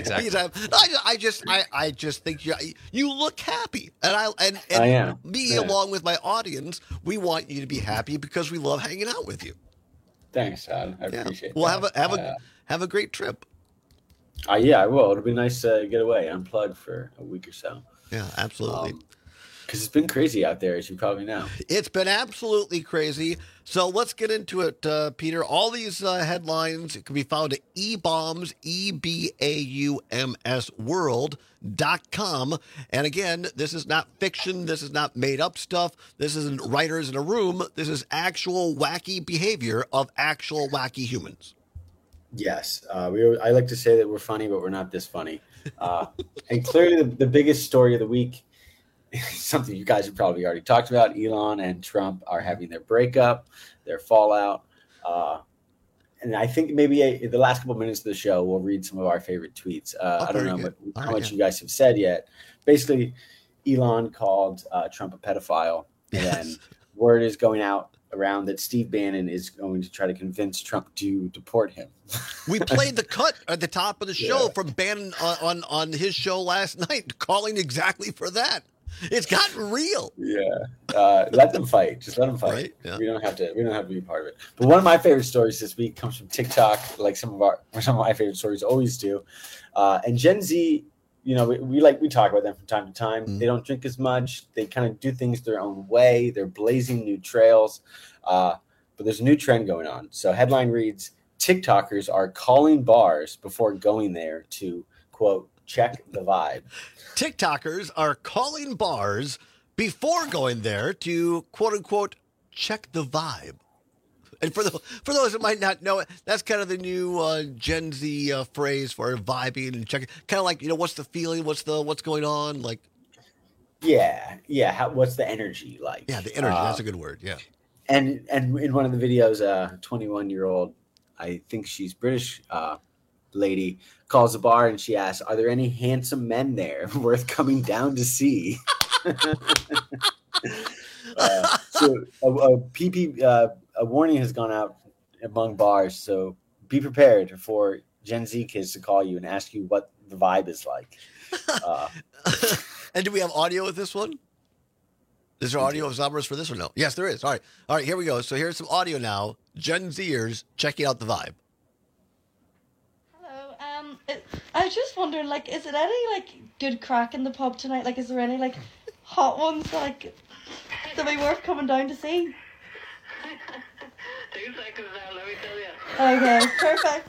I just think you look happy, and I am. Along with my audience, we want you to be happy because we love hanging out with you. Thanks, Todd. I appreciate well, that. Have a great trip. Yeah, I will. It'll be nice to get away, unplug for a week or so. Yeah, absolutely. Because it's been crazy out there, as you probably know. It's been absolutely crazy. So let's get into it, Peter. All these headlines can be found at eBaums, EBAUMS world.com. And again, this is not fiction. This is not made up stuff. This isn't writers in a room. This is actual wacky behavior of actual wacky humans. Yes. I like to say that we're funny, but we're not this funny. And clearly the biggest story of the week, something you guys have probably already talked about. Elon and Trump are having their breakup, their fallout. And I think maybe the last couple of minutes of the show, we'll read some of our favorite tweets. I don't know how much you guys have said yet. Basically, Elon called Trump a pedophile. And then word is going out around that Steve Bannon is going to try to convince Trump to deport him. We played the cut at the top of the show from Bannon on his show last night, calling exactly for that. It's gotten real. Yeah. Let them fight. Just let them fight. Right? Yeah. We don't have to be a part of it. But one of my favorite stories this week comes from TikTok, like some of my favorite stories always do. And Gen Z, we talk about them from time to time. Mm-hmm. They don't drink as much. They kind of do things their own way. They're blazing new trails. But there's a new trend going on. So headline reads, TikTokers are calling bars before going there to, quote, check the vibe. TikTokers are calling bars before going there to, quote unquote, check the vibe. And for those that might not know it, that's kind of the new Gen Z phrase for vibing and checking. Kind of like, what's the feeling? What's going on? Like, yeah. What's the energy like? Yeah, the energy. That's a good word. Yeah. And in one of the videos, a 21-year-old, I think she's British lady, calls a bar and she asks, "Are there any handsome men there worth coming down to see?" So a warning has gone out among bars. So be prepared for Gen Z kids to call you and ask you what the vibe is like. And do we have audio with this one? Is there audio of Zombers for this one? No. Yes, there is. All right, here we go. So here's some audio now. Gen Zers checking out the vibe. Hello. I was just wondering, like, is it any like good crack in the pub tonight? Like, is there any like hot ones like that be worth coming down to see? 2 seconds now, let me tell you. Okay, perfect.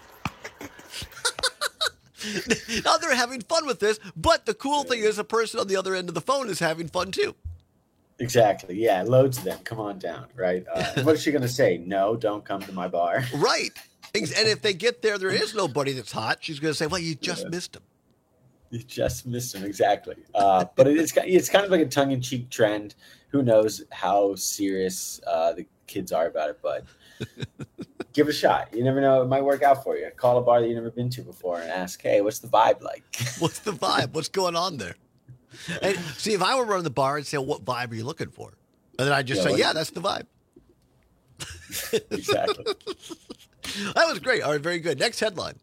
Now they're having fun with this, but the cool thing is the person on the other end of the phone is having fun too. Exactly. Yeah, loads of them. Come on down, right? What is she going to say? No, don't come to my bar. Right. And if they get there is nobody that's hot. She's going to say, well, you just missed him. You just missed him, exactly. But it's kind of like a tongue-in-cheek trend. Who knows how serious the kids are about it, but give it a shot. You never know. It might work out for you. Call a bar that you've never been to before and ask, hey, what's the vibe like? What's the vibe? What's going on there? And see, if I were running the bar and say, what vibe are you looking for? And then I'd just say, that's the vibe. Exactly. That was great. All right, very good. Next headline.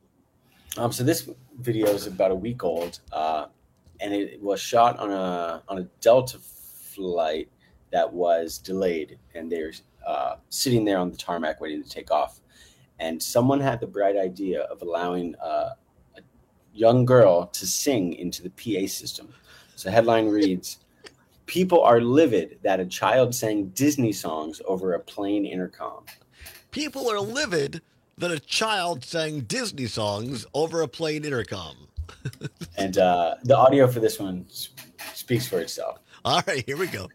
So this video is about a week old, and it was shot on a Delta flight that was delayed, and they're sitting there on the tarmac waiting to take off. And someone had the bright idea of allowing a young girl to sing into the PA system. So the headline reads, "People are livid that a child sang Disney songs over a plane intercom." People are livid that a child sang Disney songs over a plane intercom. And the audio for this one speaks for itself. All right, here we go.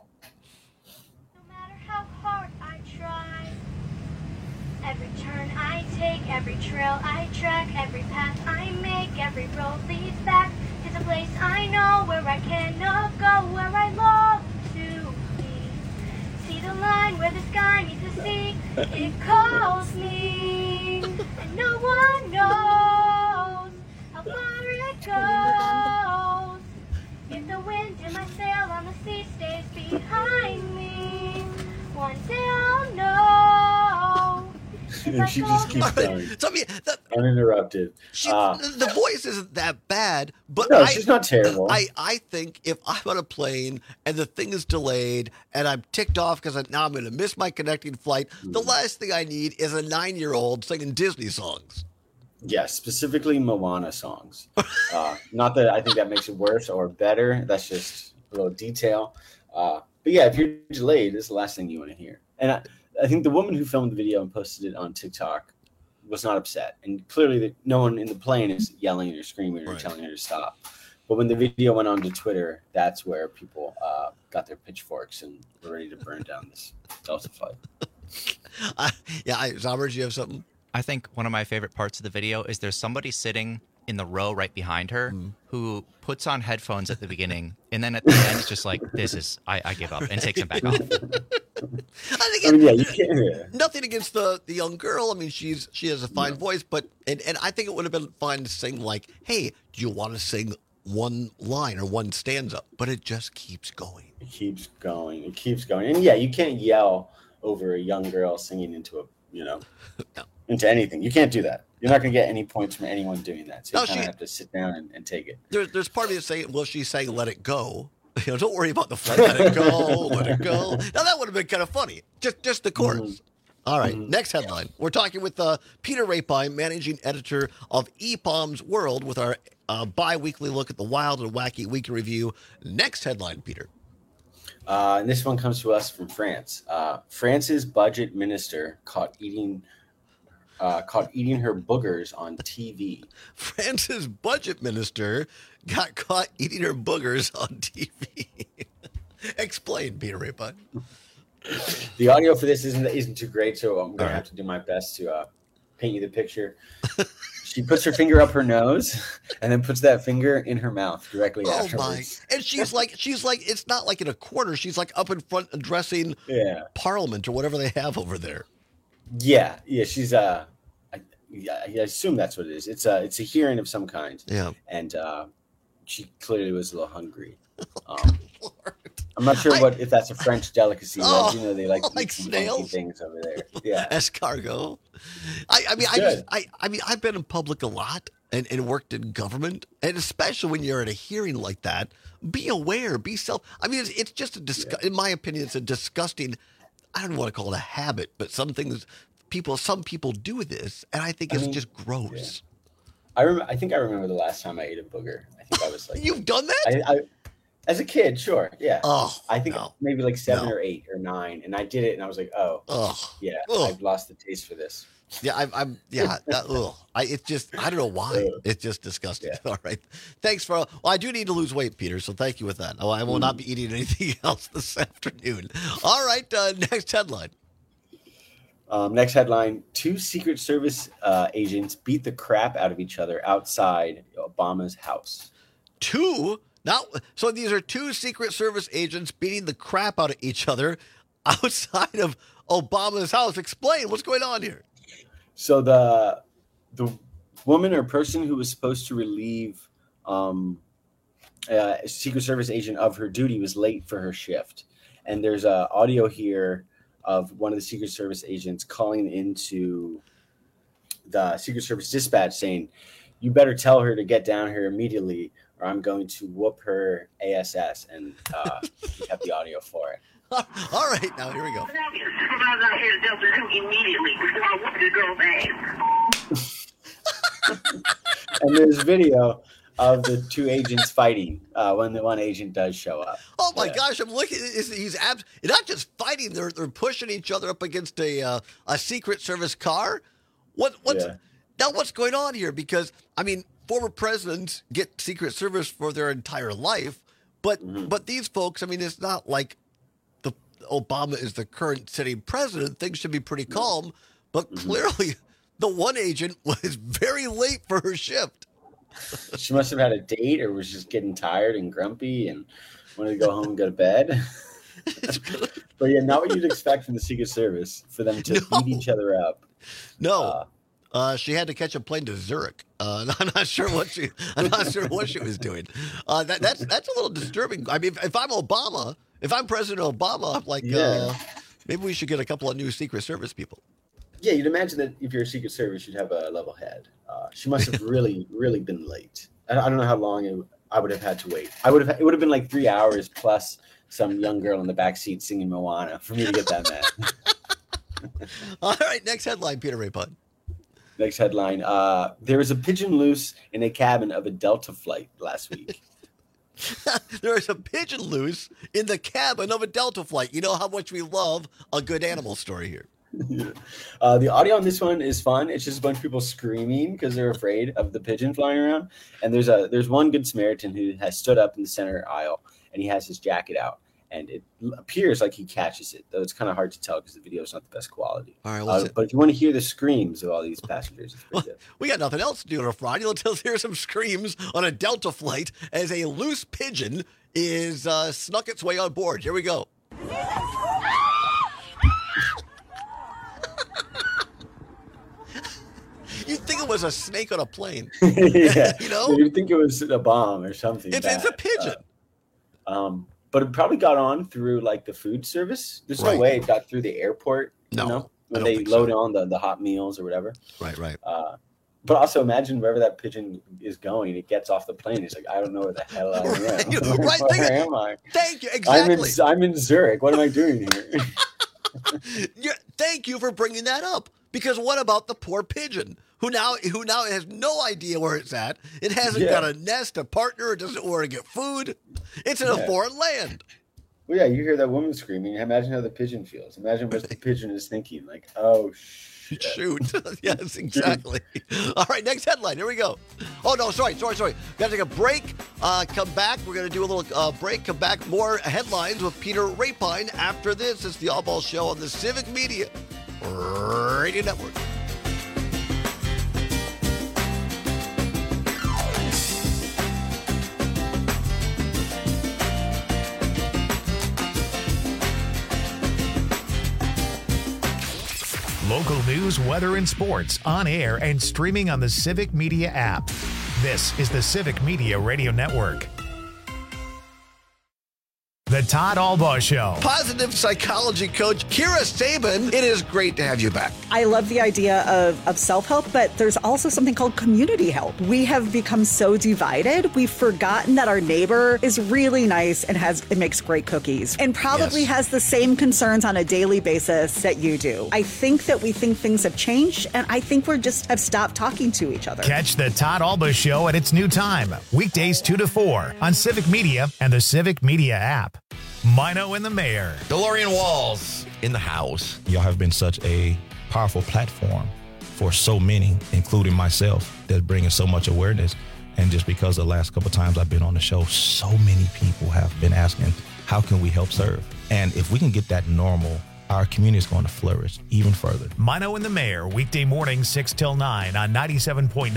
No matter how hard I try, every turn I take, every trail I track, every path I make, every road leads back to the place I know where I cannot go, where I long to be. See the line where the sky meets the sea, it calls me, and no one knows how far it goes. If the wind in my sail on the sea stays behind me, one day I'll know. And she just keeps going. So, I mean, uninterrupted. The voice isn't that bad, but no, she's not terrible. I think if I'm on a plane and the thing is delayed and I'm ticked off because now I'm going to miss my connecting flight, the last thing I need is a 9-year-old singing Disney songs. Yes, specifically Moana songs. Not that I think that makes it worse or better. That's just a little detail. But yeah, if you're delayed, this is the last thing you want to hear. And I think the woman who filmed the video and posted it on TikTok was not upset. And clearly no one in the plane is yelling or screaming or telling her to stop. But when the video went onto Twitter, that's where people got their pitchforks and were ready to burn down this Delta flight. Zombers, you have something? I think one of my favorite parts of the video is there's somebody sitting in the row right behind her who puts on headphones at the beginning, and then at the end it's just like, I give up, and takes them back off. You can't. Nothing against the young girl. I mean, she has a fine voice, but and I think it would have been fine to sing like, hey, do you want to sing one line or one stanza? But it just keeps going. It keeps going. It keeps going. And yeah, you can't yell over a young girl singing into into anything. You can't do that. You're not going to get any points from anyone doing that. So you kind of have to sit down and take it. There's part of me that's saying, well, she's saying, let it go. Don't worry about the flight. Let it go. Let it go. Now, that would have been kind of funny. Just the chorus. All right. Next headline. We're talking with Peter Rapine, managing editor of EPOM's World, with our bi-weekly look at the wild and wacky week in review. Next headline, Peter. And this one comes to us from France. France's budget minister caught eating her boogers on TV. France's budget minister got caught eating her boogers on TV. Explain, Peter Rapine. The audio for this isn't too great, so I'm going to have to do my best to paint you the picture. She puts her finger up her nose and then puts that finger in her mouth directly afterwards. And she's like, it's not like in a corner. She's like up in front addressing Parliament or whatever they have over there. Yeah. She's I assume that's what it is. It's a hearing of some kind. Yeah. And she clearly was a little hungry. I'm not sure if that's a French delicacy. Oh, you know, they like snails things over there. Yeah, escargot. I mean, I've been in public a lot and worked in government, and especially when you're at a hearing like that, be aware, be self. I mean, it's just in my opinion, it's a disgusting. I don't want to call it a habit, but some people do this, and I think it's just gross. Yeah. I think I remember the last time I ate a booger. I think I was like, you've done that? I as a kid, sure, yeah. Oh, I think maybe like 7 or 8 or 9, and I did it, and I was like, I've lost the taste for this. Yeah, it's just, I don't know why. It's just disgusting. Yeah. All right. Thanks for, I do need to lose weight, Peter, so thank you with that. I will not be eating anything else this afternoon. All right, next headline. Next headline, 2 Secret Service agents beat the crap out of each other outside Obama's house. 2? So these are 2 Secret Service agents beating the crap out of each other outside of Obama's house. Explain what's going on here. So the woman or person who was supposed to relieve a Secret Service agent of her duty was late for her shift. And there's audio here of one of the Secret Service agents calling into the Secret Service dispatch saying, "You better tell her to get down here immediately or I'm going to whoop her ASS." And we have the audio for it. All right, now here we go. Immediately before I whoop the girl's ass. And there's video of the 2 agents fighting when the one agent does show up. Oh my gosh, I'm looking. He's not just fighting; they're pushing each other up against a Secret Service car. What's going on here? Because I mean, former presidents get Secret Service for their entire life, but these folks, I mean, it's not like Obama is the current sitting president. Things should be pretty calm, but clearly the one agent was very late for her shift. She must have had a date or was just getting tired and grumpy and wanted to go home and go to bed. But yeah, not what you'd expect from the Secret Service for them to beat each other up. No. She had to catch a plane to Zurich. I'm not sure what she was doing. That's a little disturbing. I mean, if I'm President Obama, I'm like, maybe we should get a couple of new Secret Service people. Yeah, you'd imagine that if you're a Secret Service, you'd have a level head. She must have really, really been late. I don't know how long I would have had to wait. It would have been like 3 hours plus some young girl in the back seat singing Moana for me to get that mad. All right, next headline, Peter Rapon. Next headline. There was a pigeon loose in a cabin of a Delta flight last week. There is a pigeon loose in the cabin of a Delta flight. You know how much we love a good animal story here. Yeah. The audio on this one is fun. It's just a bunch of people screaming because they're afraid of the pigeon flying around. And there's one Good Samaritan who has stood up in the center aisle and he has his jacket out. And it appears like he catches it, though it's kind of hard to tell because the video is not the best quality. All right, but if you want to hear the screams of all these passengers, it's pretty good. We got nothing else to do on a Friday. Let's hear some screams on a Delta flight as a loose pigeon is snuck its way on board. Here we go. You'd think it was a snake on a plane. Yeah, you know? You'd think it was a bomb or something. It's a pigeon. But it probably got on through like the food service. There's no way it got through the airport. No, you know, when they load on the hot meals or whatever. Right. But also imagine wherever that pigeon is going, it gets off the plane. It's like, I don't know where the hell I am. Where am I? Thank you. Exactly. I'm in Zurich. What am I doing here? Thank you for bringing that up. Because what about the poor pigeon who now has no idea where it's at? It hasn't got a nest, a partner. It doesn't know where to get food. It's in a foreign land. Well, yeah, you hear that woman screaming. Imagine how the pigeon feels. Imagine what the pigeon is thinking. Like, oh, shoot. Yes, exactly. All right, next headline. Here we go. Oh, no, sorry. We got to take a break. Come back. We're going to do a little break. Come back. More headlines with Peter Rapine after this. It's the All Ball Show on the Civic Media Radio Network. Local news, weather, and sports on air and streaming on the Civic Media app. This is the Civic Media Radio Network. The Todd Albaugh Show. Positive psychology coach Kira Sabin, it is great to have you back. I love the idea of self-help, but there's also something called community help. We have become so divided, we've forgotten that our neighbor is really nice and makes great cookies and probably has the same concerns on a daily basis that you do. I think that we think things have changed, and I think we just have stopped talking to each other. Catch the Todd Albaugh Show at its new time, weekdays 2 to 4 on Civic Media and the Civic Media app. Mino and the Mayor. DeLorean Walls in the house. Y'all have been such a powerful platform for so many, including myself, that's bringing so much awareness. And just because the last couple of times I've been on the show, so many people have been asking, how can we help serve? And if we can get that normal, our community is going to flourish even further. Mino and the Mayor, weekday mornings 6 till 9 on 97.9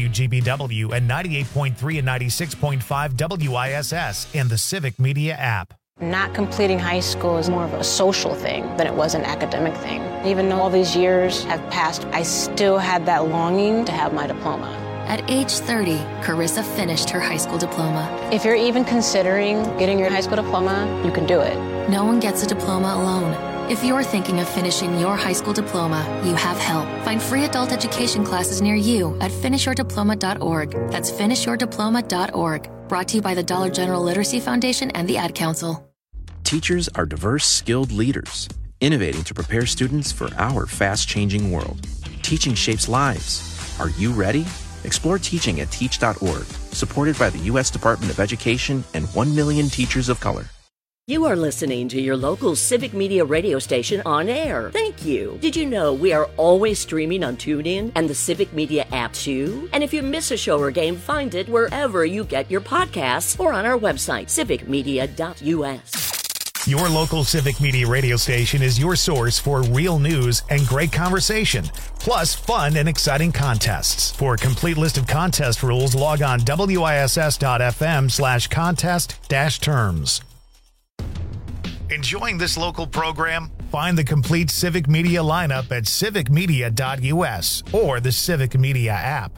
WGBW and 98.3 and 96.5 WISS and the Civic Media app. Not completing high school is more of a social thing than it was an academic thing. Even though all these years have passed, I still had that longing to have my diploma. At age 30, Carissa finished her high school diploma. If you're even considering getting your high school diploma, you can do it. No one gets a diploma alone. If you're thinking of finishing your high school diploma, you have help. Find free adult education classes near you at finishyourdiploma.org. That's finishyourdiploma.org. Brought to you by the Dollar General Literacy Foundation and the Ad Council. Teachers are diverse, skilled leaders, innovating to prepare students for our fast-changing world. Teaching shapes lives. Are you ready? Explore teaching at teach.org, supported by the U.S. Department of Education and 1 million teachers of color. You are listening to your local Civic Media radio station on air. Thank you. Did you know we are always streaming on TuneIn and the Civic Media app too? And if you miss a show or game, find it wherever you get your podcasts or on our website, civicmedia.us. Your local Civic Media radio station is your source for real news and great conversation, plus fun and exciting contests. For a complete list of contest rules, log on wiss.fm/contest-terms. Enjoying this local program? Find the complete Civic Media lineup at civicmedia.us or the Civic Media app.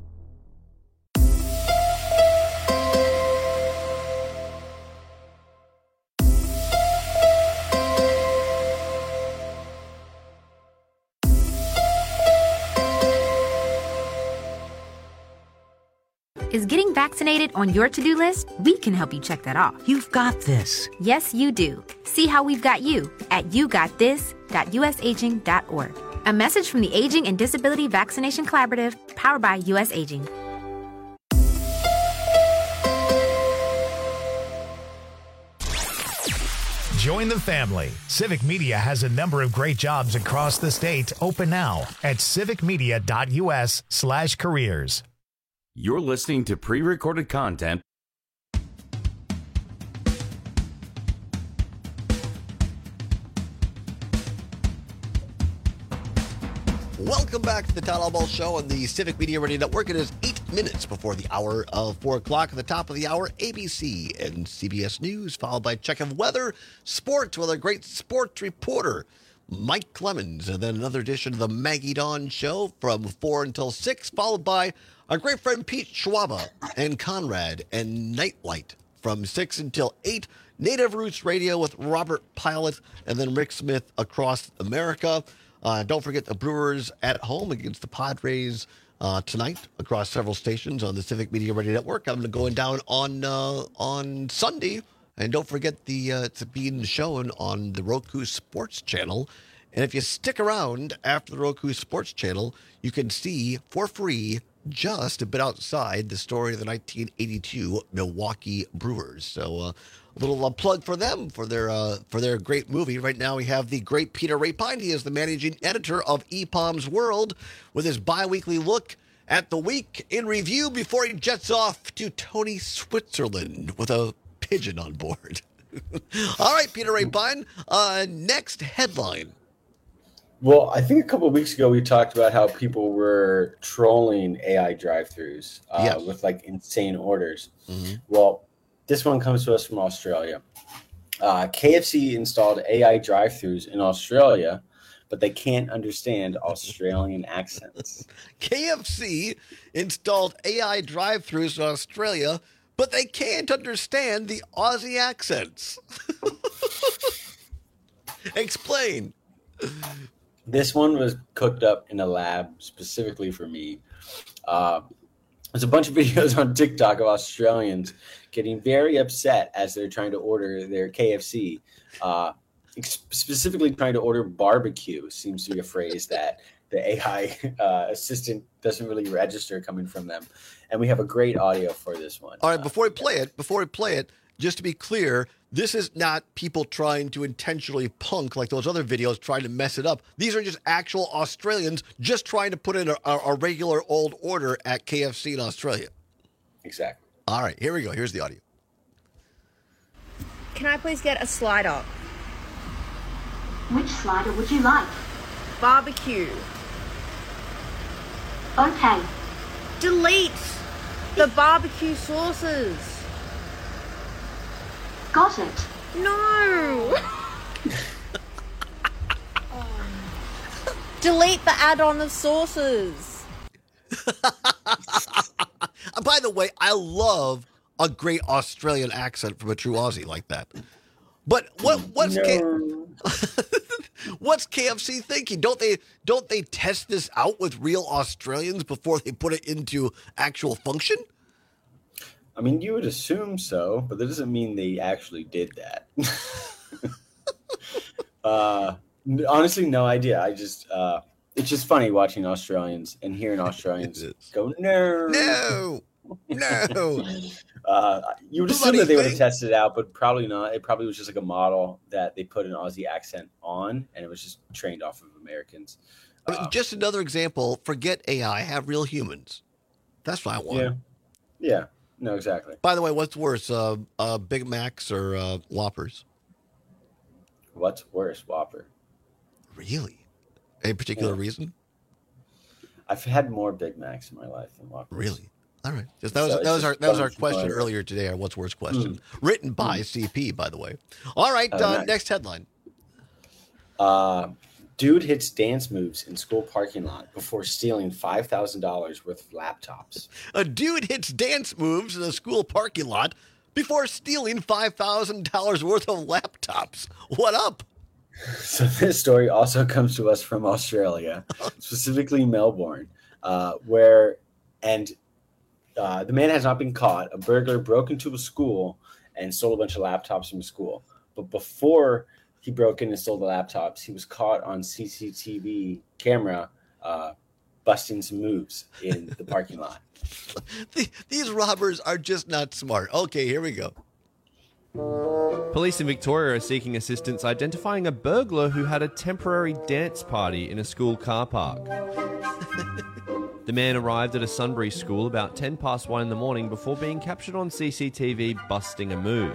Is getting vaccinated on your to-do list? We can help you check that off. You've got this. Yes, you do. See how we've got you at yougotthis.usaging.org. A message from the Aging and Disability Vaccination Collaborative, powered by U.S. Aging. Join the family. Civic Media has a number of great jobs across the state open now at civicmedia.us/careers. You're listening to pre-recorded content. Welcome back to the Todd Albaugh Show on the Civic Media Radio Network. It is 8 minutes before the hour of 4 o'clock. At the top of the hour, ABC and CBS News, followed by check of weather, sports with a great sports reporter, Mike Clemens, and then another edition of the Maggie Dawn Show from 4 until 6, followed by our great friend Pete Schwaba and Conrad and Nightlight from 6 until 8. Native Roots Radio with Robert Pilot and then Rick Smith across America. Don't forget the Brewers at home against the Padres tonight across several stations on the Civic Media Radio Network. I'm going down on Sunday. And don't forget it's being shown on the Roku Sports Channel. And if you stick around after the Roku Sports Channel, you can see for free, just a bit outside, the story of the 1982 Milwaukee Brewers. So a little plug for them for their great movie. Right now we have the great Peter Rapine. He is the managing editor of EPOM's World with his bi-weekly look at the week in review before he jets off to Tony, Switzerland with a pigeon on board. All right, Peter Rapine, next headline. Well, I think a couple of weeks ago we talked about how people were trolling AI drive-thrus with like insane orders. Mm-hmm. Well, this one comes to us from Australia. KFC installed AI drive-thrus in Australia, but they can't understand Australian accents. KFC installed AI drive-thrus in Australia, but they can't understand the Aussie accents. Explain. This one was cooked up in a lab specifically for me. There's a bunch of videos on TikTok of Australians getting very upset as they're trying to order their KFC. Specifically trying to order barbecue seems to be a phrase that the AI assistant doesn't really register coming from them. And we have a great audio for this one. All right, before we play it, just to be clear, this is not people trying to intentionally punk like those other videos trying to mess it up. These are just actual Australians just trying to put in a regular old order at KFC in Australia. Exactly. All right, here we go. Here's the audio. Can I please get a slider? Which slider would you like? Barbecue. Okay. Delete the barbecue sauces. Got it. No. Delete the add-on of sauces. By the way, I love a great Australian accent from a true Aussie like that. But what's KFC thinking? Don't they test this out with real Australians before they put it into actual function? I mean, you would assume so, but that doesn't mean they actually did that. Honestly, no idea. I just it's just funny watching Australians and hearing Australians go, no. You would assume that they would have tested it out, but probably not. It probably was just like a model that they put an Aussie accent on, and it was just trained off of Americans. I mean, just another example. Forget AI. Have real humans. That's what I want. Yeah. No, exactly. By the way, what's worse, Big Macs or Whoppers? What's worse, Whopper? Really? Any particular reason? I've had more Big Macs in my life than Whoppers. Really? All right. That was our question earlier today, our What's Worse question. Written by CP, by the way. All right, nice. Next headline. Dude hits dance moves in school parking lot before stealing $5,000 worth of laptops. A dude hits dance moves in a school parking lot before stealing $5,000 worth of laptops. What up? So this story also comes to us from Australia, specifically Melbourne, where the man has not been caught. A burglar broke into a school and stole a bunch of laptops from the school. But before he broke in and stole the laptops, he was caught on CCTV camera busting some moves in the parking lot. These robbers are just not smart. Okay, here we go. Police in Victoria are seeking assistance identifying a burglar who had a temporary dance party in a school car park. The man arrived at a Sunbury school about 1:10 in the morning before being captured on CCTV busting a move.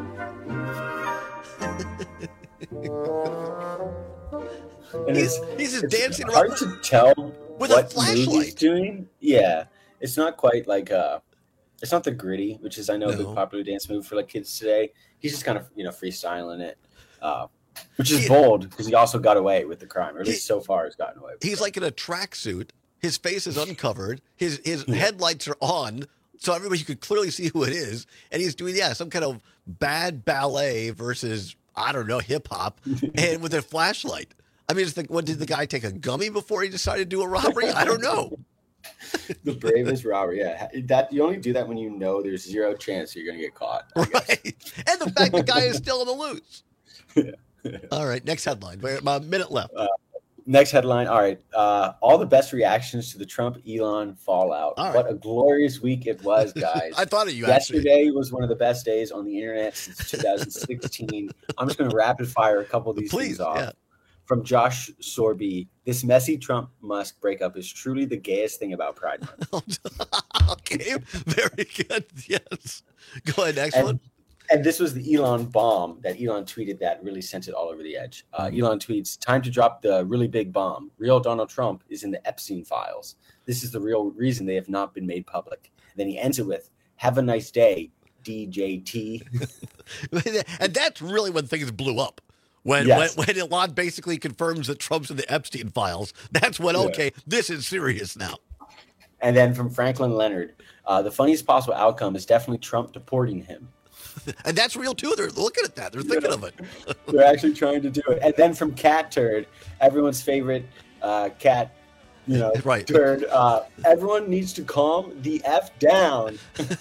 And he's just dancing around. Hard to tell with what a flashlight move he's doing. Yeah, it's not quite like it's not the gritty, which is I know a big popular dance move for like kids today. He's just kind of freestyling it, which is bold because he also got away with the crime, or at least so far has gotten away. He's like in a tracksuit. His face is uncovered. His headlights are on, so everybody could clearly see who it is. And he's doing some kind of bad ballet versus I don't know hip hop, and with a flashlight. I mean, what did the guy take a gummy before he decided to do a robbery? I don't know. The bravest robbery, yeah. That you only do that when you know there's zero chance you're going to get caught. Right, and the fact the guy is still on the loose. All right, next headline. About a minute left. Next headline. All right. All the best reactions to the Trump-Elon fallout. Right. What a glorious week it was, guys. I thought of you. Yesterday was one of the best days on the internet since 2016. I'm just going to rapid fire a couple of these things off. Yeah. From Josh Sorby, this messy Trump-Musk breakup is truly the gayest thing about Pride Month. Okay, very good. Yes. Go ahead, next one. And this was the Elon bomb that Elon tweeted that really sent it all over the edge. Elon tweets, time to drop the really big bomb. Real Donald Trump is in the Epstein files. This is the real reason they have not been made public. And then he ends it with, have a nice day, DJT. And that's really when things blew up. When Elon basically confirms that Trump's in the Epstein files, that's when, this is serious now. And then from Franklin Leonard, the funniest possible outcome is definitely Trump deporting him. And that's real, too. They're looking at that. They're thinking of it. They're actually trying to do it. And then from Cat Turd, everyone's favorite cat, right. Turd, everyone needs to calm the F down.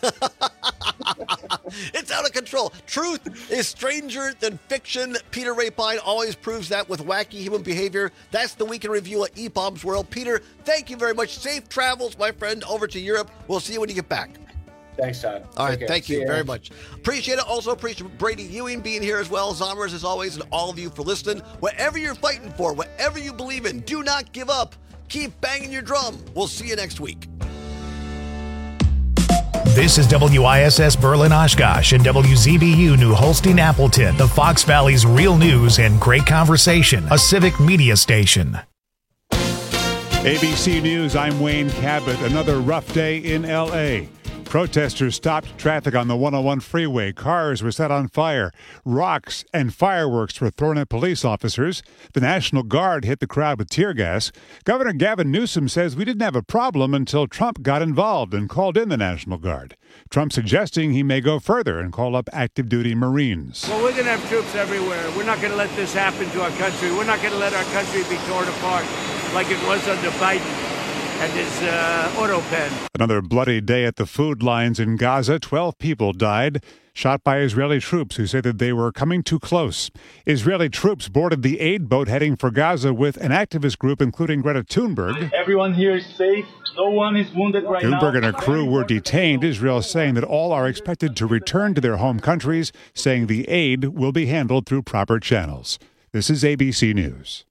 It's out of control. Truth is stranger than fiction. Peter Rapine always proves that with wacky human behavior. That's the Week in Review at eBaum's World. Peter, thank you very much. Safe travels, my friend, over to Europe. We'll see you when you get back. Thanks, Todd. All right, thank you very much. Appreciate it. Also appreciate Brady Ewing being here as well. Zommers, as always, and all of you for listening. Whatever you're fighting for, whatever you believe in, do not give up. Keep banging your drum. We'll see you next week. This is WISS Berlin Oshkosh and WZBU New Holstein Appleton, the Fox Valley's real news and great conversation, a civic media station. ABC News, I'm Wayne Cabot. Another rough day in L.A. Protesters stopped traffic on the 101 freeway. Cars were set on fire. Rocks and fireworks were thrown at police officers. The National Guard hit the crowd with tear gas. Governor Gavin Newsom says we didn't have a problem until Trump got involved and called in the National Guard. Trump suggesting he may go further and call up active duty Marines. Well, we're going to have troops everywhere. We're not going to let this happen to our country. We're not going to let our country be torn apart like it was under Biden and his auto pen. Another bloody day at the food lines in Gaza. 12 people died, shot by Israeli troops who say that they were coming too close. Israeli troops boarded the aid boat heading for Gaza with an activist group, including Greta Thunberg. Everyone here is safe. No one is wounded right now. Thunberg and her crew were detained. Israel saying that all are expected to return to their home countries, saying the aid will be handled through proper channels. This is ABC News.